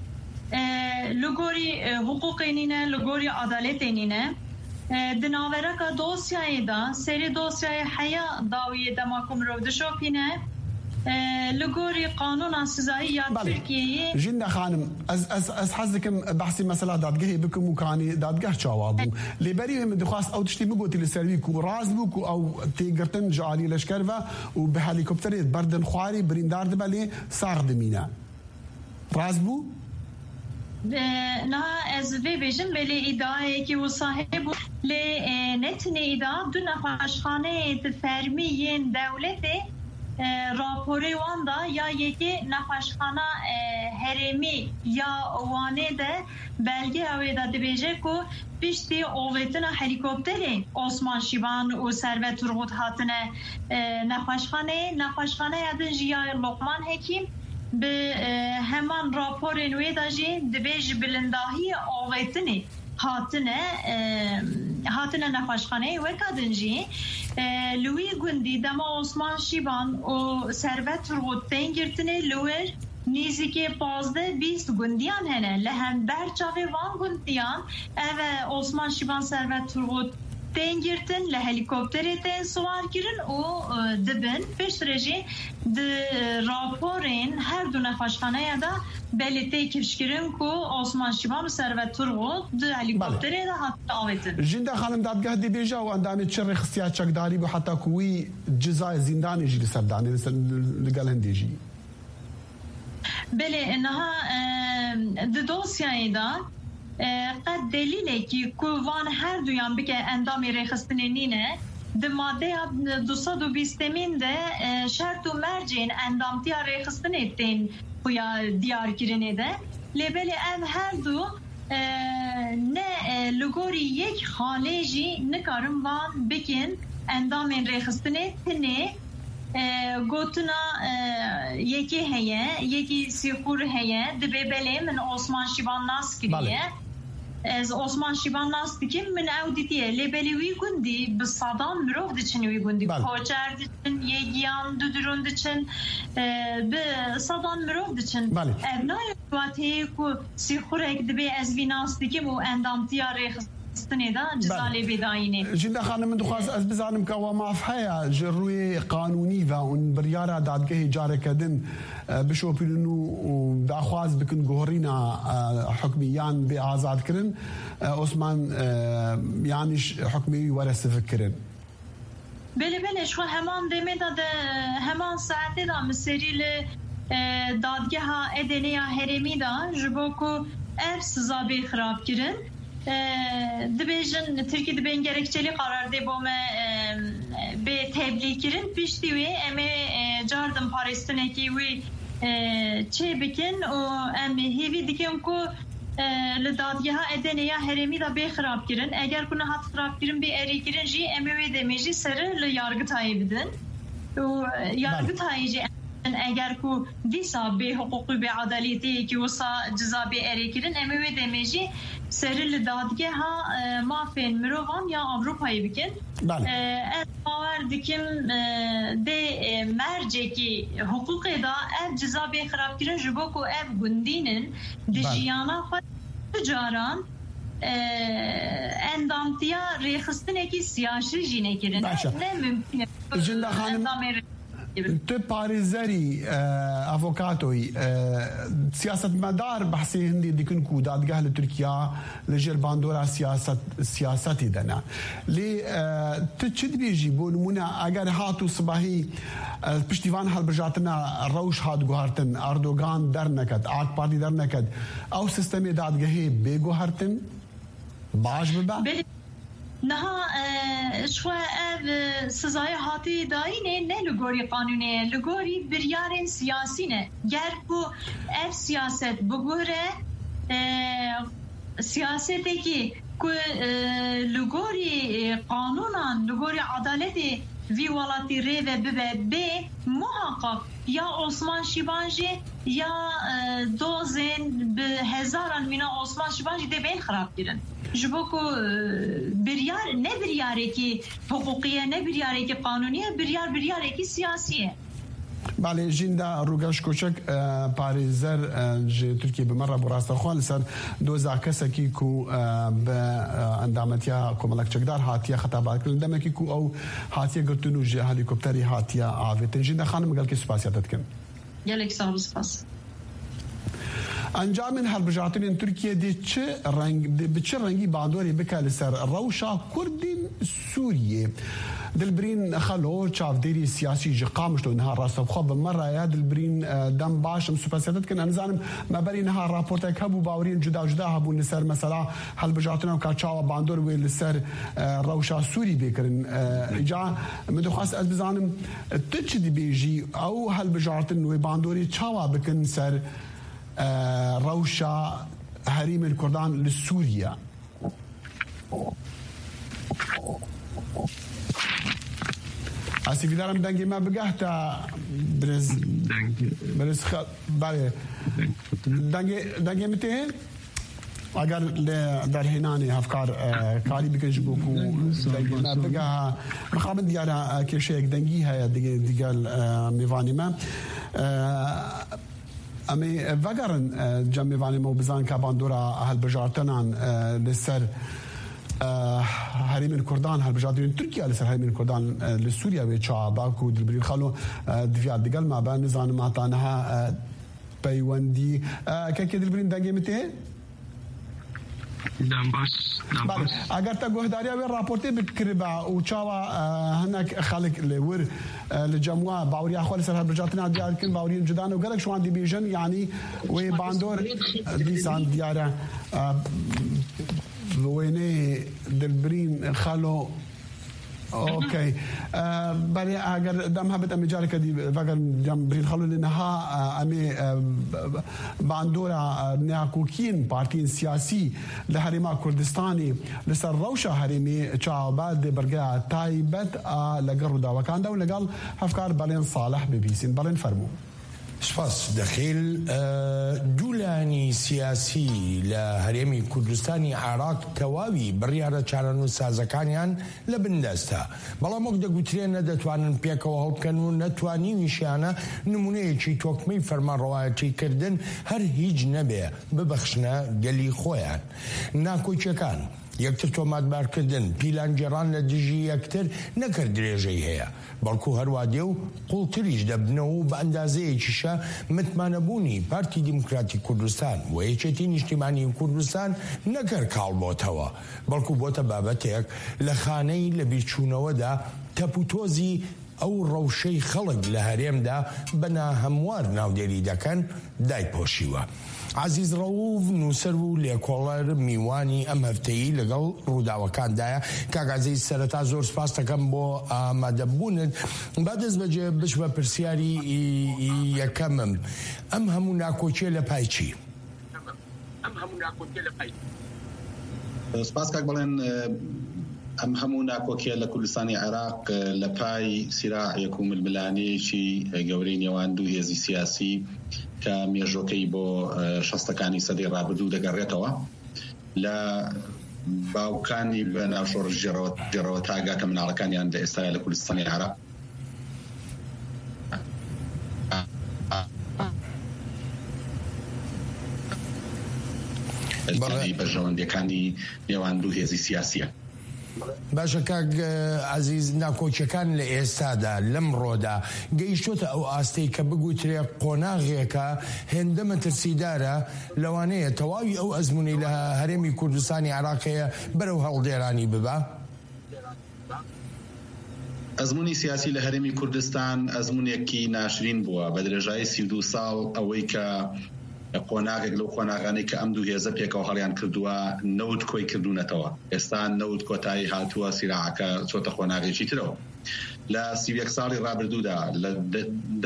لگوری حقوق نینه لگوری عدالت نینه دناوره که دوسیای دا سری دوسیای حیا داوی دماکم رو دشوپینه لگوری قانون سزایی یا ترکیه
جنده خانم از از از حزكم بحثي مسألة دادگاهی بكم وكاني دادگاه چاوابو لبري من دخواست او تشتي مگوتي لسروي كو رازبو او تيگرتن جالي لشكروا و به هليكوبتر بردن خواري بريندار دبلي ساغدمينا رازبو
نه از وی بیشتر بله ادعای که و صاحب ل نتن ادعا دو نفاشخانه فرمیین دولته راپوری واندا یا یکی نفاشخانه هرمی یا وانه ده بلگه اوی داده بیشه که بیشتی اویتنا هلیکوپتری عثمان شیبان و سروت ترغوت هاتنه نفاشخانه نفاشخانه یادن جیای لقمان حکیم به همان راپور نوی داجی دبیج بلنداهی آویتنی هاتنه هاتنه نفاشخانه و کادنجی لوی گندی دما عثمان شیبان و سروت رو تنگرتنه لویر نیزی که پازده بیست گندیان هنه لهم برچاوی وان گندیان او عثمان شیبان سروت رو تنگرتن لهلیکوپتری تن سوار کرن و دبن پیش رجی د راپورین هر دو نفاشخانه یادا بلیتی کفش کرن کو عثمان شیبان و سروت ترغوت د هلیکوپتری دا حتی آویتن
جنده خانم دادگاه دی بیجا و اندامی چر خصیات چکداری بو حتی کوی جزای زندانی جی لسردانی لگل هندی جی
بله انها د دوسیایی دا قد دلیله که کووان هر دویان بکه اندامی ریخستنی نینه ده ماده دوصد و بیستمین ده شرط و مرجین اندامتیا ریخستنی تین خویا دیار کرنه ده لبل ام هر دو نه لگوری یک خانه جی نکارم وان بکن اندامین ریخستنی تنه گوتنا یکی هیه یکی سیخور هیه دبی بله من عثمان شیبان ناس کریه از عثمان شیبان ناس دکیم من اودیتیه لبلی وی گوندی بصادان مروف دچن وی گوندی کوچر دچن یگیان دودرون دچن بصادان مروف دچن ابنای وقتی کو سیخور دبی از وی ناس دکیم و اندامتیا ریخ استنيدا جزالي بدايني
جندا خانم من دخواز از بزانم که و مافحه جروی قانونی و اون بریارا دادگاه جاره کدن بشو پیلنو داخواز بکن گوهرینا حکمیان به آزاد کرن عثمان یعنی حکمی ورس فکرن
بله بله شو همان دمه داد همان ساعته دا مسیری دادگاه ادنیا هرمی دا جبوکو اف سزا بی خراب کرن دبیجن ترکی دبین gerekçeli karar de bome be tebliğ kirin pişti ve eme jardım Paris'teki ve çebikin o em hevi diken ko le dadgaha edeniya heremi da be xarab kirin eğer kuna hat xarab kirin be eri kirin ji eme ve demeji sarı le yargıtayı bidin o yargıtayı eğer ku disa be hukuku be adaleti ki olsa ceza be eri kirin eme ve demeji سرل دادگاه مافین مروان یا اروپایی بکن از باور دکیم ده مرجع کی حقوق دا اف جزا به خراب کردن جبو کو اف گندینن دجیانا خود تجاران اندامتیا ریخستنه کی سیاسی جینه کردن نه ممکنه
جندا خانم تو پاريزري افوكاتوي سياسه مدار بحثي هندي ديكن كو دادگاه لتركيا لجر باندورا سياسه سياساتي دنا لي تشد بيجي بونمونا اگر هاتو صباحي پشتیوان هلبجاتنا روش هات گوهرتن اردوغان در نکد آک پارتی در نکد او سیستم دادگاهی بی گوهرتن باش ببا
نها شو اف سزای هاتی داینه نه لگوری قانونی لگوری بریار سیاسی نه گر بو اف سیاست بگوره سیاستی که لگوری قانونان لگوری عدالتی وی ولاتی ری و ببه به محقق یا عثمان شیبانجی یا دوزن به هزاران مینا عثمان شیبانجی ده بین خراب گیرن جبوکو بریار نه بریاره که حقوقیه نه بریاره که قانونیه بریار بریاره که سیاسیه
بله جندا روگاش کوچک پاریزر ج ترکیه به مره براسته خوان سر دوزا کسکی کو به اندامتیا کوملک چقدر هاتیه خطابات کردن دمکی کو او هاتیه گرتونو ج هلیکوپتری هاتیه آوت جندا خانم قال کی سپاسیات کن
یلک سال سپاس
انجام هالبجاتين تركيا دي تش رنگ بتش رنگي باندوري بكال سر روشا كردين سوريا دلبرين خلو شاف ديري سياسي جقامش لو نهار راس خب مره يا دلبرين دم باش مسوبسيتات كن انزانم ما بري نهار رابورتك هبو باورين جدا جدا هبو نسر مثلا هالبجاتين كاتشاوا باندور ويل سر روشا سوري بكرن جا مدخاس ازبزانم تش دي بيجي او هالبجاتين وباندوري تشاوا بكن سر روشا هريم الكردان لسوريا اسف دارم دنگی ما بگهتا برز برز خ بله دنگی دنگی متين اگر در هناني افكار كاري بكنج بوكو دنگی ما بگه مخابن دیارا که شيك دنگی ها دیگه دیگه میوانی ما امی وگرن جمعی وانی مو بزن که باندورا هالبجارتنان لسر هریم الكردان هالبجارتنان ترکیه لسر هریم الكردان لسوريا بيتشا باكو دلبرين خلو دفيات دقل ما بان نزان ماتانها بيواندي كاكي دلبرين دنگي متى
دامباس
بله اگر تا گهداریا و راپورتی بکری با و چاوا هناك خلق لور لجموع باوریا خالص سر برجاتنا دیار کن باوری جدان و گلک شوان دی بیژن یعنی و باندور دیسان دیاره وینه دلبرین خالو اوكي آه بري اگر دم هبت امي جارك دي فاگر جام برين خلو لنها امي باندورا ناكوكين بارتين سياسي لهريما كردستاني لسر روشا هريمي تشاوباد برجع تايبت لقرو دا وكان دا ولقال افكار برين صالح ببيسين برين فرمو
سپاس دخیل دولانی سیاسی لهرمی کردستانی عراق تواوی بریاره چارنو سازکانیان لبندستا بلا مقده گوترین ندتوانن پیکو هلبکن و نتوانی ویشیانه نمونه چی توکمی فرمان روایتی کردن هر هیچ نبه ببخشنه گلی خویان ناکوی چکان یەکتر تۆماتبارکردن پیلانجێڕان لە دژی یەکتر نەکرد درێژەی هەیە بەڵکو هەروە دێ و قوڵتریش دەبنەوە و بە ئەندازەیەکیشە متمانەبوونی پارتی دیموکراتی کوردستان و یەکێتی نیشتیمانی کوردستان نەکرد کاڵ بۆتەوە بەڵکو بۆتە بابەتێک لە خانەی لە بیرچوونەوەدا تەپوتۆزی ئەو ڕەوشەی خەڵک لە هەرێمدا بەنا هەموار ناودێری دەکەن دایپۆشیوە. عزیز ڕەووف نووسەر و لێکۆڵەر میوانی ئەم هەفتەیی لەگەڵ ڕووداوەکاندایە کاگازی سەرەتا زۆر سپاس دەکەم بۆ ئامادەبوونت با دەست بەجێ بچ بە پرسیاری یەکەمم ئەم هەموو ناکۆچیە لە پای چی؟
سپاس کاک بڵێن ئەم هەموو ناکۆکیە لە کوردستانی عێراق لە پای سیراعێک و ململانەیەکی گەورەی نێوان دوو هێزی سیاسی کە مێژۆکەی بۆ شەستەکانی سەدەی ڕابردوو دەگەڕێتەوە لە باوکانی بە ناوشۆڕژ جێڕەوە تاگاکە مناڵەکانیان لە ئێستاە لە کوردستانی عێراق بەژەوەندەکانی نێوان دوو هێزی سیاسیە.
باشە کاک عزیز ناکۆچەکان لە ئێستادا لەم ڕۆدا گەیشتۆتە ئەو ئاستەی کە بگوترێ قۆناغێکە هێندە مەترسیدارە لەوانەیە تەواوی ئەو ئەزمونی لە هەرێمی کوردستانی عێراقەیە بەرەو هەڵدێرانی ببا؟
ئەزمونی سیاسی لە هەرێمی کوردستان ئەزمونێکی ناشرین بووە بە درێژایی سی و دوو ساڵ ئەوەی کە قۆناغێک لەو قۆناغانەی کە ئەم دوو هێزە پێکەوە هەڵیان کردووە نەوت کۆی کردوونەتەوە ئێستا نەوت کۆتایی هاتووە سیراعەکە چۆتە قۆناغێکی ترەوە لە سی و یەک ساڵی ڕابردوودا لە دە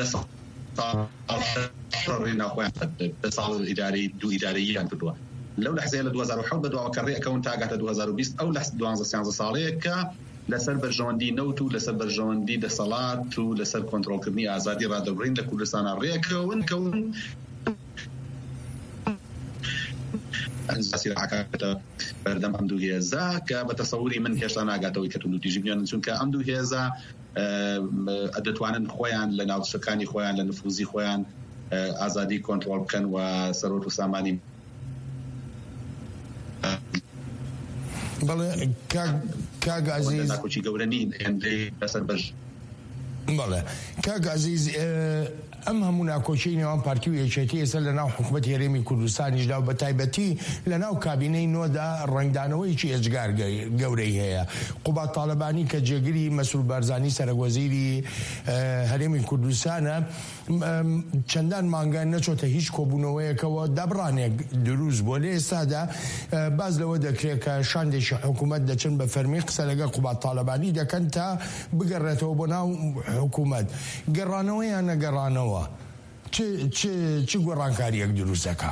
ساڵ ئیداری دوو ئیدارەییان کردووە لەو لەحزەیە لە دوو هەزار و حەوت بەدواوە کە ڕێەکەون تاگاتە دوو هەزار و بیست ئەو لە دوانزە سیانزە ساڵەیە کە لەسەر بەرژەوەندی نەوت و لەسەر بەرژەوەندی دەسەڵات و لەسەر کۆنتڕۆڵکردنی ئازادی ڕادەبڕین لە کوردستانە ڕێکەون کەون سیراعەکە بەردەم ئەم دوو هێزە کە بە تەسەووری من هێشتا ناگاتەوەی کە توندوتیژی بێنن چونکە ئەم دوو هێزە دەتوانن خۆیان لە ناوچەکانی خۆیان لە نفوزی خۆیان ئازادی کۆنتڕۆڵ بکەن و سەرۆت و سامانی
بەڵێ کاک عەزیز
ناکۆچی گەورە نین هێندەی لەسەر بەش
بەڵێ کاک عەزیز ئەم هەموو ناکۆچەی نێوان پارتی و یەکێتی ئێستا لە ناو حکوومەتی هەرێمی کوردستانیشدا و بە تایبەتی لە ناو کابینەی نۆدا ڕنگدانەوەیکی ئێجگار گەورەی هەیە قوبات تاالبانی کە جێگیری مەسوول بارزانی سەرۆکوەزیری هەرێمی کوردستانە چەندان مانگە نەچۆتە هیچ کۆبوونەوەیەکەوە دابڕانێک دروست بۆ لە ئێستادا باز لەوە دەکرێت کە شاندێکی حکوومەت دەچن بە فەرمی قسە لەگەڵ قوبات تاالبانی دەکەن تا بگەڕێتەوە بۆ ناو حکوومەت گەڕانەوەیان نەگەڕانەوە چ گۆڕانکاریەک دروستەکە؟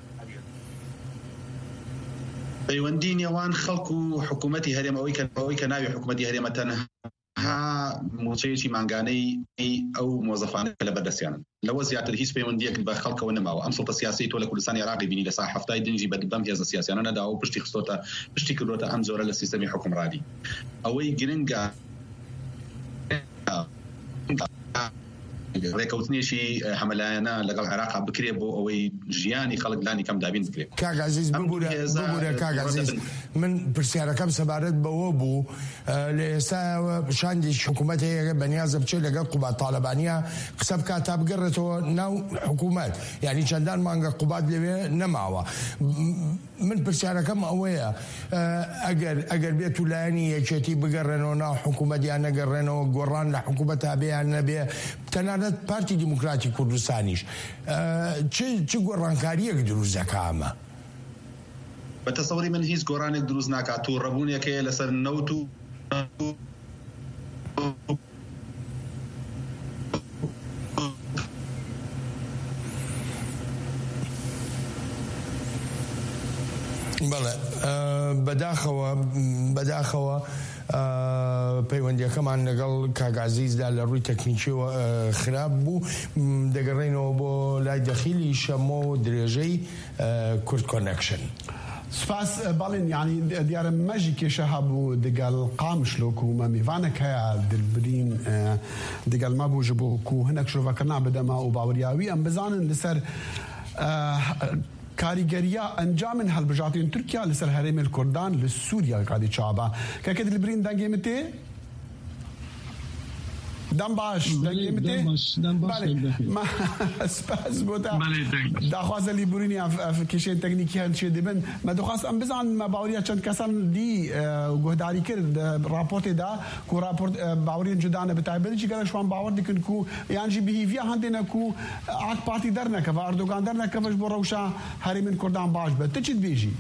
پەیوەندی نێوان خەڵک و حکوومەتی هەرێم ئەوەی کە ناوی حکوومەتی هەرێمە تەنها موچەیەکی مانگانەی ئەو مۆزەفانە لە بەردەستیانن لەوە زیاتر هیچ پەیوەندیەک بە خەڵکەوە نەماوە ئەم سوڵتە سیاسی تۆ لە کوردستانی عێراقی بینی لە سا هەفتای دنجی بەدەم هێزە سیاسیانە نەداوە و پشتی خستۆتە پشتی کردوتە ئەم زۆرە لە سیستەمی حکومڕانی ئەوەی گرنگە ڕێکەوتنیشی هەمەلایەنە لەگەڵ عێراق بکرێ بۆ ئەوەی ژیانی خەڵک لانی کەم دابین بکرێت.
کاگازیز ببوورە کاگازیز من پرسیارەکەم سەبارەت بەوە بوو لە ئێستا شاندێکی حکوومەت هەیە بەنیازە بچێت لەگەڵ قوبات تاالبانیا قسە بکات تا بگەڕێتەوە ناو حکوومەت یعنی چەندان مانگە قوبات لەوێ نەماوە. من پرسیارەکەم ئەوەیە ئەگەر ئەگەر بێت و لایەنی یەکێتی بگەڕێنەوە ناو حکوومەتیان نەگەڕێنەوە گۆڕان لە حکوومەت هەبێیان نەبێ تەنانەت پارتی دیموکراتی کوردستانیش چ گۆڕانکاریەک دروست دەکا ئەمە؟
بە تەسەوری من هیچ گۆڕانێک دروست ناکات و ڕەبوونێکەیە لەسەر نەوت و
بەڵێ بەداخەوە بەداخەوە پەیوەندیەکەمان لەگەڵ کاگازیزدا لە ڕووی تەکنیکیەوە خراپ بوو. دەگەڕێنەوە بۆ لای دەخیلی شەمۆ و درێژەی کورد کۆنەکشن.
سپاس باڵین ینی دیارە مەژی کێشە هەبوو دەگەڵ قامشلۆک و مەمیوانێک هەیە دلبرین دەگەڵ مەبوو ji بۆ کو هەنێک شۆڤەکردنا بدەما و باوریاوی ئەم بزانن لەسەر کاریگەریە ئەنجامن هەڵبژاتین تورکیا لەسەر هەرێمی کوردان لە سووریا قادی چابە کەکە دلبرین دەنگێمتێ دەم باش دەنگێمتێ سپاس بۆتە داخوازە لیبورینی کێشەی تەکنیکی هەرچێ دەبن مە دەخواست ئەم بزان مە باوریە چەند کەسان دی گۆهداری کرد راپۆرتێدا کو راپۆرت باوریان جودانە بەتایبەتی گەرە شوان باوەڕ دکن کو یانجی بهیڤیا هەندێنە کو ئاک پارتی دەرنەکەوە ئەردۆگان دەرنەکەوەش بۆ ڕەوشە هەرێمین کوردان باش بێت تە چیت بێژی؟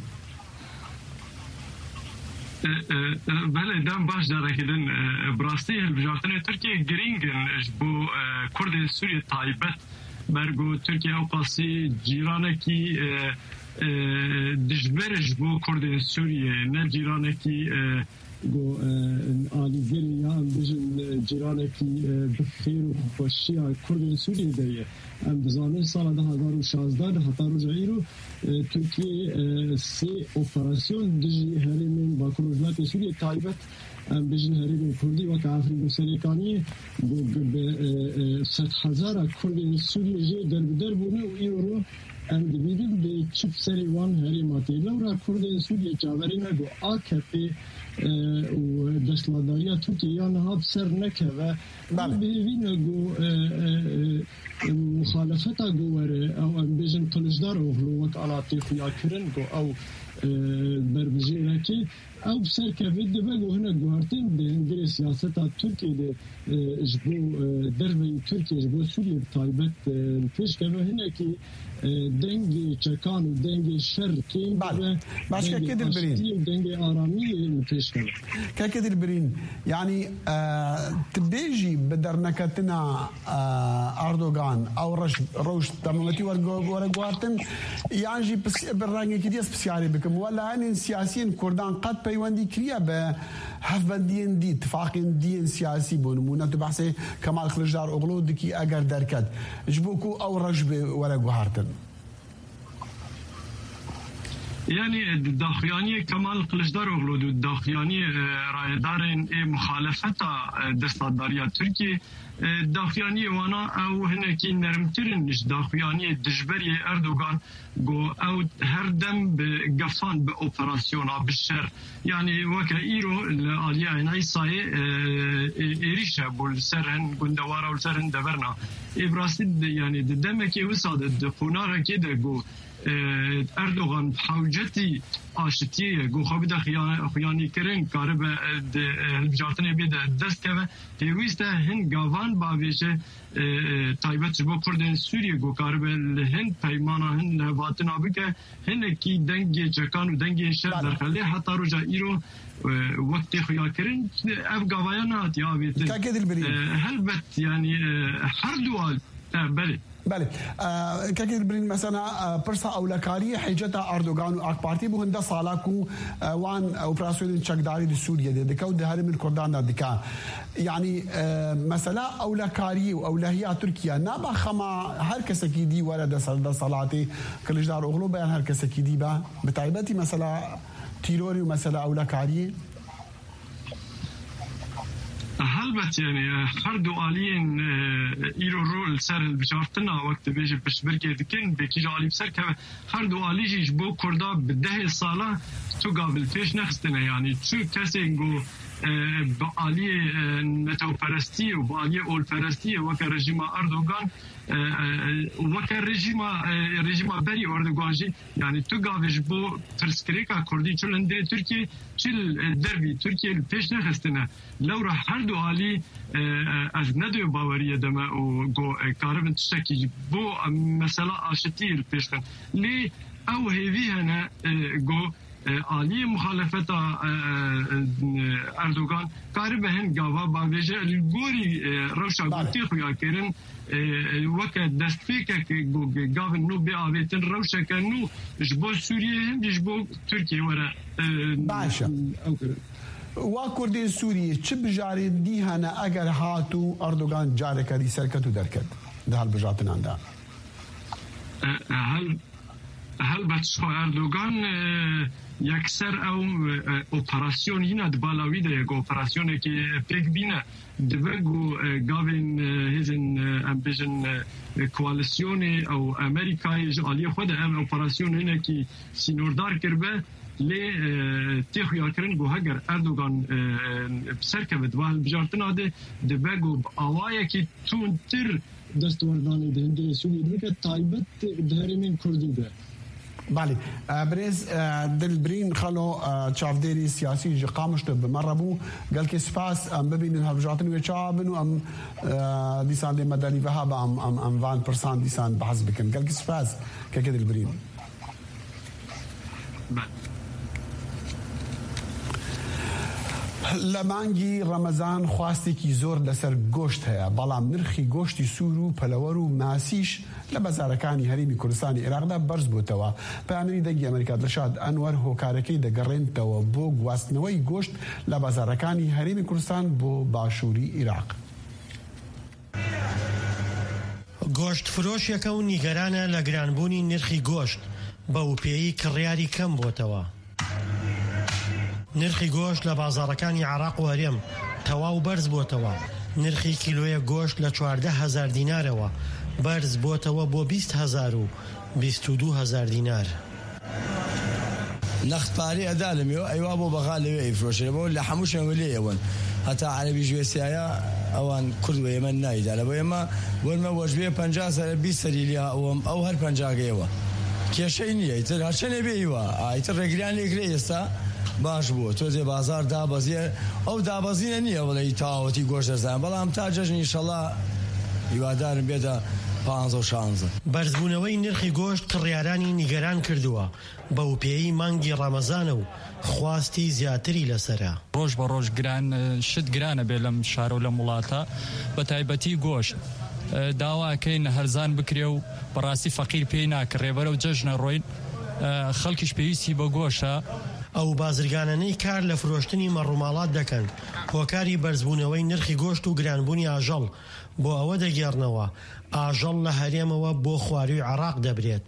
بله دام باش دارکدن براستی هلبجارتن ترکیه گرینگن بو کرد سوریه تایبت برگو ترکیه او قاسی جیرانه کی دجبرش بو کرد سوریه نه جیرانه کی بو آلیگری یا هم بجن جیرانه کی بخیر و خوشی کرد سوریه دایه ام بزانه سال ده هزار و شازده هتا روزایی رو ترکیه سه اپراسیون دجی هرمین با کروجلات سوریه تایبت ام بجن هرمین کردی و کافری مسلکانی به ست هزار کرد سوریه جه در بدر بونه و این رو ام دیدیم به چپ سری وان هرماتی لورا کرد سوریه جاوری نگو آکپی و دستلاداری ترکیه نهاب سر نکه و بهوی نگو مخالفتا گواره او ام بیجن قلجدار اغلو وک علاتی خویا کرن گو او بربجیره که او سر کفید دبه گو هنه گوهرتین ده انگری سیاستا ترکیه ده جبو دربی ترکیه جبو سوریه تایبت پیش که هنه که دنگی چکان و دنگی شر که
باش که که دلبرین
دنگی آرامی پیش که
که که دلبرین یعنی تبیجی بدر نکتنا اردوغان او رش روش تمامتی ورگوارتن یعنی برنگی که دیست بسیاری بکم ولا هنین سیاسیین کردان قد پیوندی کریا به هفبندین دی اتفاقین دین سیاسی بونمونه تو بحث کمال خلجدار اغلو دکی اگر درکد جبوکو او رجب ورگوارتن
يعني داخياني كمال قلجدار اغلو داخياني رايدارين مخالفتا دستاداريا تركي داخياني وانا او هناكي نرمترن داخياني دجبري اردوغان جو او هردم بقفان باوبراسيونا بالشر يعني وكا ايرو الاليا نايساي ايريشا بولسرن غندوارا ولسرن دبرنا ابراسد يعني دمكي وساد دخونارا كده جو اردوغان حوجتي آشتیه گو خواب ده خیانی کرن کاره به هلبجارتنه بید دست که هیویسته هن گاوان باویشه تایبت جبو کردن سوریه گو کاره به هن پیمانا هن واتنا بکه هن کی دنگی چکان و دنگی شر در خلی حتی رجا ایرو وقتی خیا کرن اف گاوایان هاتی آویده هلبت یعنی هر دوال بله
بله كاكيد برين مثلا برسا اولكاري حجتا اردوغان واك بارتي بو هندا سالاكو وان اوبراسيون تشكداري دي سوريا دي دكاو دي هرم الكردان دكا يعني مثلا اولكاري واولهيات تركيا نابا خما هر كسكي دي ولا ده صلاتي كلجدار اغلو بيان هر كسكي دي با بتايبتي مثلا تيروري ومثلا اولكاري
هلبت يعني هردو آليين إيرو رول سر بجارتنا وقت بيجي بشبركة دكين بكي جالي بسر كه هردو آلي جيش بو كردا بده سالة تو قابل فيش نخستنا يعني شو كسينجو بآلي نتو فرستي وبآلي أول فرستي وك رجيم أردوغان وك رجيم رجيم بري أردوغان جي يعني تو قابل بو فرسكريكا كردي شو لندري تركيا شل دربي تركيا الفيش نخستنا لو راح هردو آلي از ندو باورية دما وغو كاربن تشتكي بو مسألة آشتي الفيش لي أو هذه هنا غو آلي مخالفة أردوغان قارب هن قاوا باوجه الجوري روشا قلتي خويا كيرن وقت دستفيك قاون نو بآبيتن روشا كانو جبو سوريا هن جبو تركيا ورا
باشا وا کردین سوریه چه بجاری دی هنه اگر هاتو اردوغان جاره کدی سرکتو درکد ده هل بجاتن انده
هل هل بچه اردوغان یکسر او اپراسیون هینا دبالاوی ده یک اپراسیونه که پیک بینه دبگو گاوین هزن امبیجن کوالیسیون او امریکای جالی خود ام اپراسیون هینه که سینوردار کرده لی تیخویا کرن گو هگر اردوغان سرکبت و هل بجارتنا ده دبگو آوائه که تون تر دستوردانی ده هنده سوری ده که تایبت دهرمین کردی ده
بله برز دلبرین خلو چافدری سیاسی جا قامشت بمره بو قال که سپاس ام ببینن هلبجاتن و چابن و ام دیسان دی مدنی وهاب ام ام ام وان پرسان دیسان بحث بکن قال که سپاس که که دلبرین لمانگی رمضان خواستی کی زور لسر گوشت هیا بلام نرخی گوشتی سورو پلورو ماسیش لبزارکانی هریمی کردستانی عراق دا برز بوتوا پیامری دگی امریکا دلشاد انور هوکارکی دگرین توا بو گواستنوی گوشت لبزارکانی هریمی کردستان بو باشوری عراق
گۆشت فرۆشیەکە و نیگەرانە لە گرانبوونی نرخی گۆشت بە وپێیی کڕیاری کەم بۆتەوە. نرخی گۆشت لە بازاڕەکانی عێراق و هەرێم تەواو بەرز بۆتەوە. نرخی کیلۆیە گۆشت لە چواردە هەزار دینارەوە بەرز بۆتەوە بۆ بیست هەزار و بیست و دوو هەزار دینار.
نەختپارەی ئەدا لەمێوە ئەیوا بۆ بەغا لەوێ ئەیفرۆشێەوە لە هەموو شوێنەوە لێ ئەوەن هەتا عەرەبی ژوێسیایە ئەوان کورد و ئێمە نایدا لە بۆ ئێمە وەرمە وەژبێ پەنجا سەر بیست سەری لێ ئەوەم ئەو هەر پەنجاگەیەوە کێشەی نییە ئیتر هەرچەنێ بێیوە ئیتر ڕێگریان لێکرێ ئێستا باش بووە تۆزێ بازار دابەزیە ئەو دابەزینە نییە وڵی تاوەتی گۆشت دەزان بەڵام تا جەژنی ئینشەڵا هیوادارم بێتە پانزە و شانزە.
بەرزبوونەوەی نرخی گۆشت کڕیارانی نیگەران کردووە بە وپێیی مانگی ڕەمەزانە و خواستی زیاتری لەسەرە.
ڕۆژ بە ڕۆژ گران شت گرانە بێ لەم شارە و لە وڵاتە بە تایبەتی گۆشت داواکەین هەرزان بکرێ و بەڕاستی فەقیر پێی ناکە ڕێبەرە و جەژنە ڕۆین خەڵکیش پێویستی بە گۆشە.
ئەو بازرگانانەی کار لە فرۆشتنی مەڕووماڵات دەکەن هۆکاری بەرزبوونەوەی نرخی گۆشت و گرانبوونی ئاژەڵ بۆ ئەوە دەگێڕنەوە ئاژەڵ لە هەرێمەوە بۆ خواروی عێراق دەبرێت.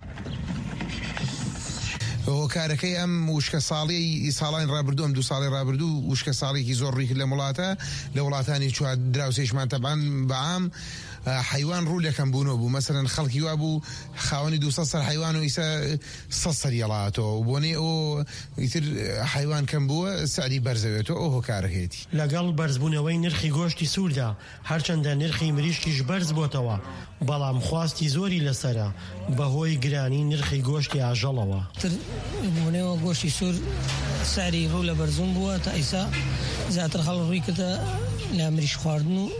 هۆکارەکەی ئەم وشکە ساڵی ساڵان ڕابردوو ئەم دوو ساڵی ڕابردوو وشکە ساڵێکی زۆر ڕیک لە وڵاتە لە وڵاتانی چوار دراوسێشمان تەبان بەعام حیوان ڕوو لەکەم بوونەوە بوو مەسەرەن خەڵکی وا بوو خاوەنی دووسە سەر حیوان و ئیسا سە سەری هەڵاتەوە بۆنێ ئەو ئیتر حیوان کەم بووە سەری بەرزەوێتەوە ئەو هۆکارەکەیەتی.
لەگەڵ بەرزبوونەوەی نرخی گۆشتی سووردا هەرچەندە نرخی مریشکیش بەرز بۆتەوە بەڵام خواستی زۆری لەسەرە بەهۆی گرانی نرخی گۆشتی ئاژەڵەوە.
بوونەوە گۆشتی سوور سەری ڕوو لە بەرزوون بووە تا ئیسا زیاتر خەڵک ڕووی کردە لە مریش خواردن و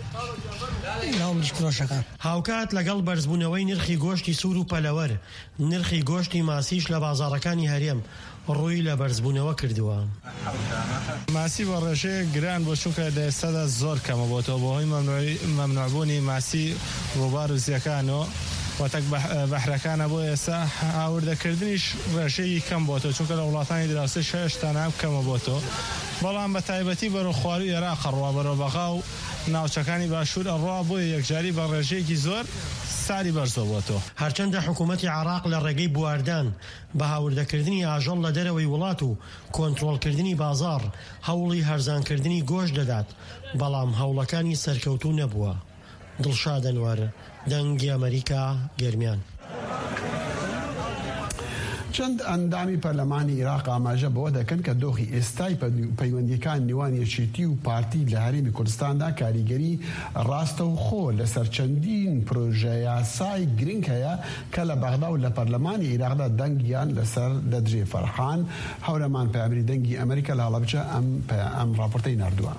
هاوکات لەگەڵ بەرزبوونەوەی نرخی گۆشتی سوور و پەلەوەر نرخی گۆشتی ماسیش لە بازاڕەکانی هەرێم ڕووی لە بەرزبوونەوە کردووە.
ماسی بە ڕێژەیە گران بۆ چونکە لە ئێستادا زۆر کەمە بۆتەوە بۆهۆی مەمنوعبوونی ماسی ڕووبار و زیەکانەوە وەتەک بەحرەکانە بۆ ئێستا هاوردەکردنیش ڕێژەیەکی کەم بۆتەوە چونکە لە وڵاتانی دراوسێ شەشتانە کەمە بۆتەوە بەڵام بە تایبەتی بەرەو خواروی عێراق ڕوا بەرەو بەغا و ناوچەکانی باشوور ئەڕوا بۆ یەکجاری بە ڕێژەیەکی زۆر ساری بەرزەوە بۆ تۆ.
هەرچەندە حکوومەتی عراق لە ڕێگەی بواردان بە هاوردەکردنی ئاژەڵ لە دەرەوەی وڵات و کۆنتڕۆڵکردنی بازاڕ هەوڵی هەرزانکردنی گۆشت دەدات، بەڵام هەوڵەکانی سەرکەوتوو نەبووە. دڵشاد ئەنوەر، دەنگی ئەمریکا، گەرمیان.
چەند ئەندامی پەرلەمانی عێراق ئاماژە بەوە دەکەن کە دۆخی ئێستای پەیوەندیەکان نێوان یەکێتی و پارتی لە هەرێمی کوردستاندا کاریگەری ڕاستەوخۆ لەسەر چەندین پرۆژە یاسای گرنگ هەیە کە لە بەغدا و لە پەرلەمانی عێراقدا دەنگیان لەسەر دەدرێ. فەرحان هەورەمان پەیامەری دەنگی ئەمریکا لە هەڵەبجە ئەم ئەم ڕاپۆرتەی ناردووە.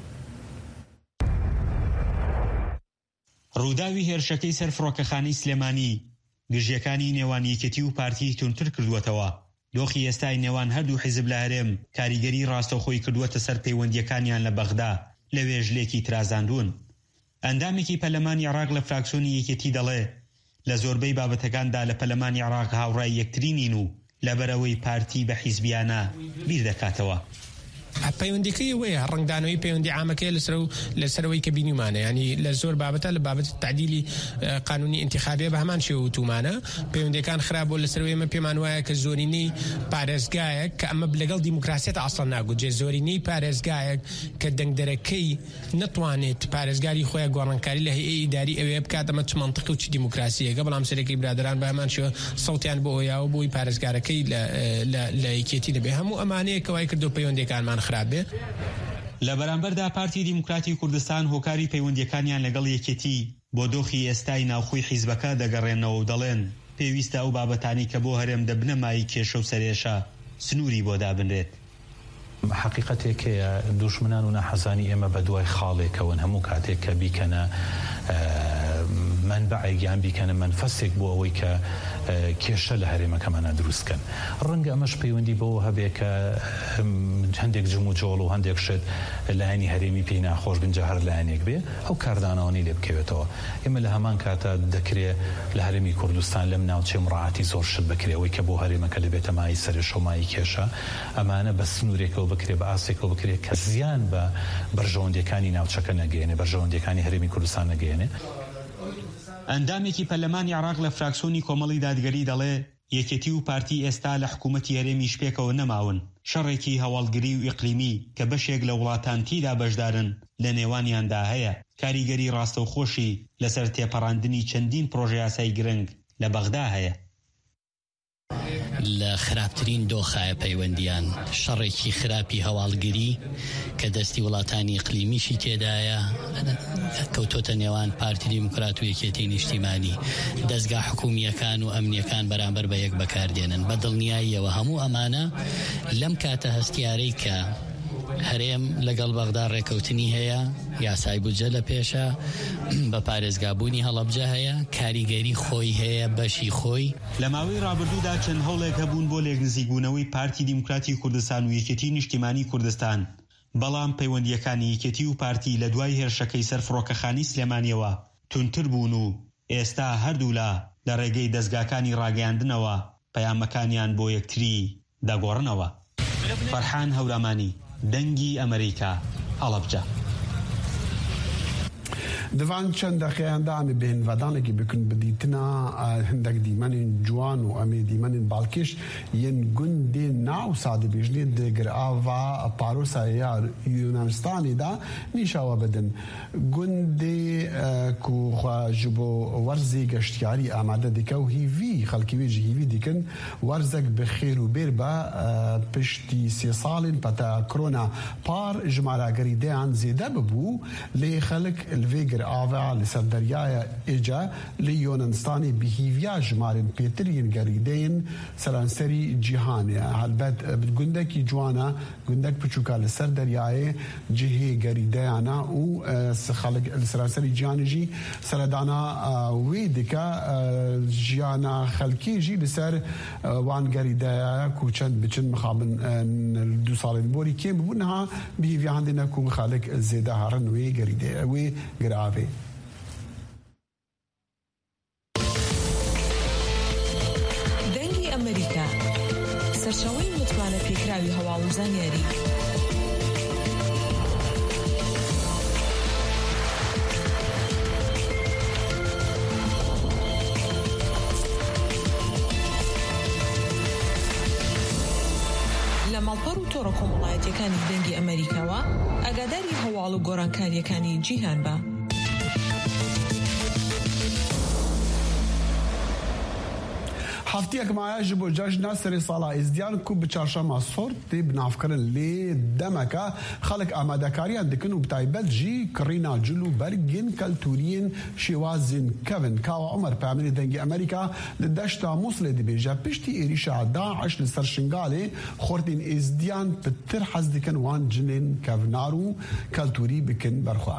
ڕووداوی هێرشەکەی سەر فڕۆکەخانەی سلێمانی گژیەکانی نێوان یەکێتی و پارتی تونتر کردووەتەوە. دۆخی ئێستای نێوان هەردوو حیزب لە هەرێم کاریگەری ڕاستەوخۆی کردووەتە سەر پەیوەندیەکانیان لە بەغدا لە وێژلێکی ترازاندون. ئەندامێکی پەرلەمانی عێراق لە فراکسیۆنی یەکێتی دەڵێ لە زۆربەی بابەتەکاندا لە پەرلەمانی عێراق هاوڕای یەکترینین و لەبەرەوەی پارتی بە حیزبیانە بیر دەکاتەوە.
پەیوەندیەکەی وەیە ڕنگدانەوەی پەیوەندی عامەکەی لەسەر و لەسەرەوەی کە بینیمانە، ینی لە زۆر بابەتە لە بابەت تعدیلی قانونی انتخابیە بە هەمان شێوە وتومانە پەیوەندیەکان خراپ بۆ لەسەرەوەی ئەمە پێمان وایە کە زۆرینەی پارێزگایەک کە ئەمە لەگەڵ دیموکراسیەت ئاسڵ ناگوجێ، زۆرینەی پارێزگایەک کە دەنگدەرەکەی نەتوانێت پارێزگاری خۆیان گۆڕانکاری لە هەیئەی ئیداری ئەوەیە بکات ئەمە چ مەنتیقی و چ دیموکراسیەکە، بەڵام سەرەکی برادران بە هەمان شێوە سەوتیان بۆ ئەویاوە بۆی پارێزگارەکەی لە یەکێتی دەبێ. هەموو ئەمانەیە کەوای کردو پەیوەندیەکانمان خراپ بێ.
لە بەرامبەردا پارتی دیموکراتی کوردستان هۆکاری پەیوەندیەکانیان لەگەڵ یەکێتی بۆ دۆخی ئێستای ناوخۆی حیزبەکە دەگەڕێنەوە و دەڵێن پێویستە ئەو بابەتانی کە بۆ هەرێم دەبنە مای کێشە و سەرێشە سنووری بۆ دابنرێت.
حقیقەتێکەیە دوشمنان و نەحەزانی ئێمە بە دوای خاڵێکەوەن هەموو کاتێک کە بیکەنە منبعێکیان بیکەنە منفەسێک بۆ ئەوەی کە کێشە لە هەرێمەکەمانە دروستکەن. ڕەنگە ئەمەش پەیوەندی بەوە هەبێ کە هەندێک جم و جۆڵ و هەندێک شت لایەنی هەرێمی پێی ناخۆش بنجە هەر لایەنێک بێ ئەو کاردانەوەی لێ بکەوێتەوە. ئێمە لە هەمان کاتە دەکرێت لە هەرێمی کوردستان لەم ناوچەی مڕعاتی زۆر شت بکرێەوەی کە بۆ هەرێمەکە لەبێتە مای سەرێش و مای کێشە ئەمانە بە سنوورێکەوە بکرێت بە ئاسێکەوە بکرێت کە زیان بە بەرژەوەندەکانی ناوچەکە نەگەێنێ، بەرژەوەندەکانی هەرێمی کوردستان نەگەێنێ.
ئەندامێکی پەرلەمانی عێراق لە فراکسیۆنی کۆمەڵی دادگەری دەڵێ یەکێتی و پارتی ئێستا لە حکوومەتی هەرێمی شپێکەوە نەماون، شەڕێکی هەواڵگری و ئیقلیمی کە بەشێک لە وڵاتان تیدا بەشدارن لە نێوانیاندا هەیە، کاریگەری ڕاستەوخۆشی لەسەر تێپەڕاندنی چەندین پرۆژە یاسای گرنگ لە بەغدا هەیە.
لە خراپترین دۆخایە پەیوەندیان شەڕێکی خراپی هەواڵگری کە دەستی وڵاتانی ئیقلیمیشی تێدایە کەوتۆتە نێوان پارتی دیموکرات و یەکێتی نیشتیمانی، دەستگا حکومیەکان و ئەمنیەکان بەرامبەر بە یەک بەکاردێنن. بە دڵنیاییەوە هەموو ئەمانە لەم کاتە هەستیارەی کە هەرێم لەگەڵ بەغدا ڕێکەوتنی هەیە، یاسای بودجە لە پێشە، بە پارێزگابوونی هەڵەبجە هەیە، کاریگەری خۆی هەیە، بەشی خۆی.
لە ماوەی ڕابردوودا چەند هەوڵێک هەبوون بۆ لێکنزیکبوونەوەی پارتی دیموکراتی کوردستان و یەکێتی نیشتیمانی کوردستان، بەڵام پەیوەندیەکانی یەکێتی و پارتی لە دوای هێرشەکەی سەر فڕۆکەخانی سلێمانیەوە تونتر بوون و ئێستا هەردوو لە لە ڕێگەی دەستگاکانی ڕاگەیاندنەوە پەیامەکانیان بۆ یەکتری دەگۆڕنەوە. فەرحان هەورامانی، دەنگی ئەمریکا، هەڵەبجە.
Divan çend daqiqeyan da em bên vedanekî bikin bidîtina hindek dîmenên ciwan û em ê dîmenên balkêş yên gundê naw sadebêjnê di girava parosaya Yunanistanê da nîşawa bidin. Gundê ku xwe ji bo werzê geştyarî amade dike û hîvî xelkî wê ji hîvî dikin werzek bi xêr û bêr be piştî sê salên peta korona par ji maragerîdeyan zêde bibû lê xelek li vê girava li ser deryaya Êce li Yunanistanê bi hîviya jimarên pêtiriyên gerîdeyên seranserî cîhanê. Helbet gundekî ciwana gundek piçûka li ser deryayê cihê gerîdeyana û xelek li seranserî cîhanê jî seredana wê dike jiyana xelkî jî li ser wan gerîdeya ku çend biçin mixabin du salên borî kêm bibû niha bi hîviya hindê ne ku xelek zêde harin wê gerîdeye wê giravê.
دەنگی ئەمریکا سەرچاوەی متمانە پێکراوی هەواڵ و زانیاری هاوپەر و تۆڕە کۆمەڵایەتیەکانی دەنگی ئەمریکاوە ئاگاداری هەواڵ و گۆڕانکاریەکانی جیهان بە.
هەفتەیەک مایە ji bo cejna serê sala êzdiyan ku bi çarşema sor tê binavkirin lê demeka xelek amadekariyan dikin û bi taybet jî kirîna cil û bergên keltûriyên şêwazên kevin. Kawa Umer Peyamînê dengê Amerîka li deşta Mosulê dibêje piştî êrîşa Daeş li ser Şingalê xortên êzdiyan bi tir hez dikin wan cinên kevnar û keltûrî bikin berxwe.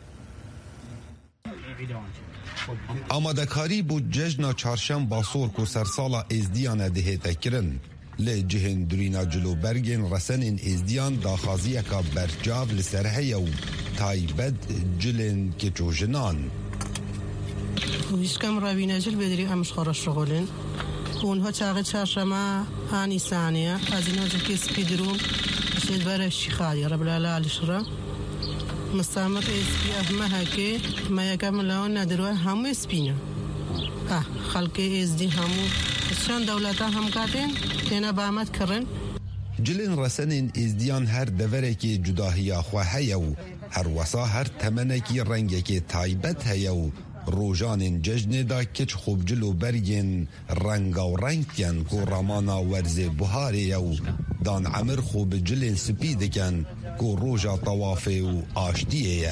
ئامادەکاری بۆ جەژنا چارشەمبا سۆر و سەرساڵا ئێزدیانە دەهێتە kirin lê cihên durîna cilûbergên resenên êzdiyan daxwaziyeka berçav li ser heye û taybet cilên keçûjinan.
ویشکەم ڕاوینەجل بێدری ئەمش خۆڕە شغۆلن اونها چاقی چارشەمە ئانی سانیە ئازینۆجلکی سپی دروم شێت بەرەشی خالی ڕەبلالا لیشڕە مستعمر اسپی احمه هکی ما یکم لون ندروه همو اسپینه اه خلق ازدی همو شان دولتا هم کاتین تینا بامت کرن
جلین رسنین ازدیان هر دورکی جداهیا خواه هیو هر وسا هر تمنکی رنگکی تایبت هیو روژانین ججن دا کچ خوب جلو برگین رنگا و رنگتین کو رامانا ورز بحاری یو دان عمر خوب جلین سپیدکن کو روژا طوافه و آشتیه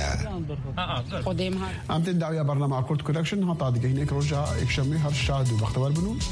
امتن دعویه برنامه کرد کلکشن ها تا دیگه هنک روژا اکشمی هر شاهد و بختور بنو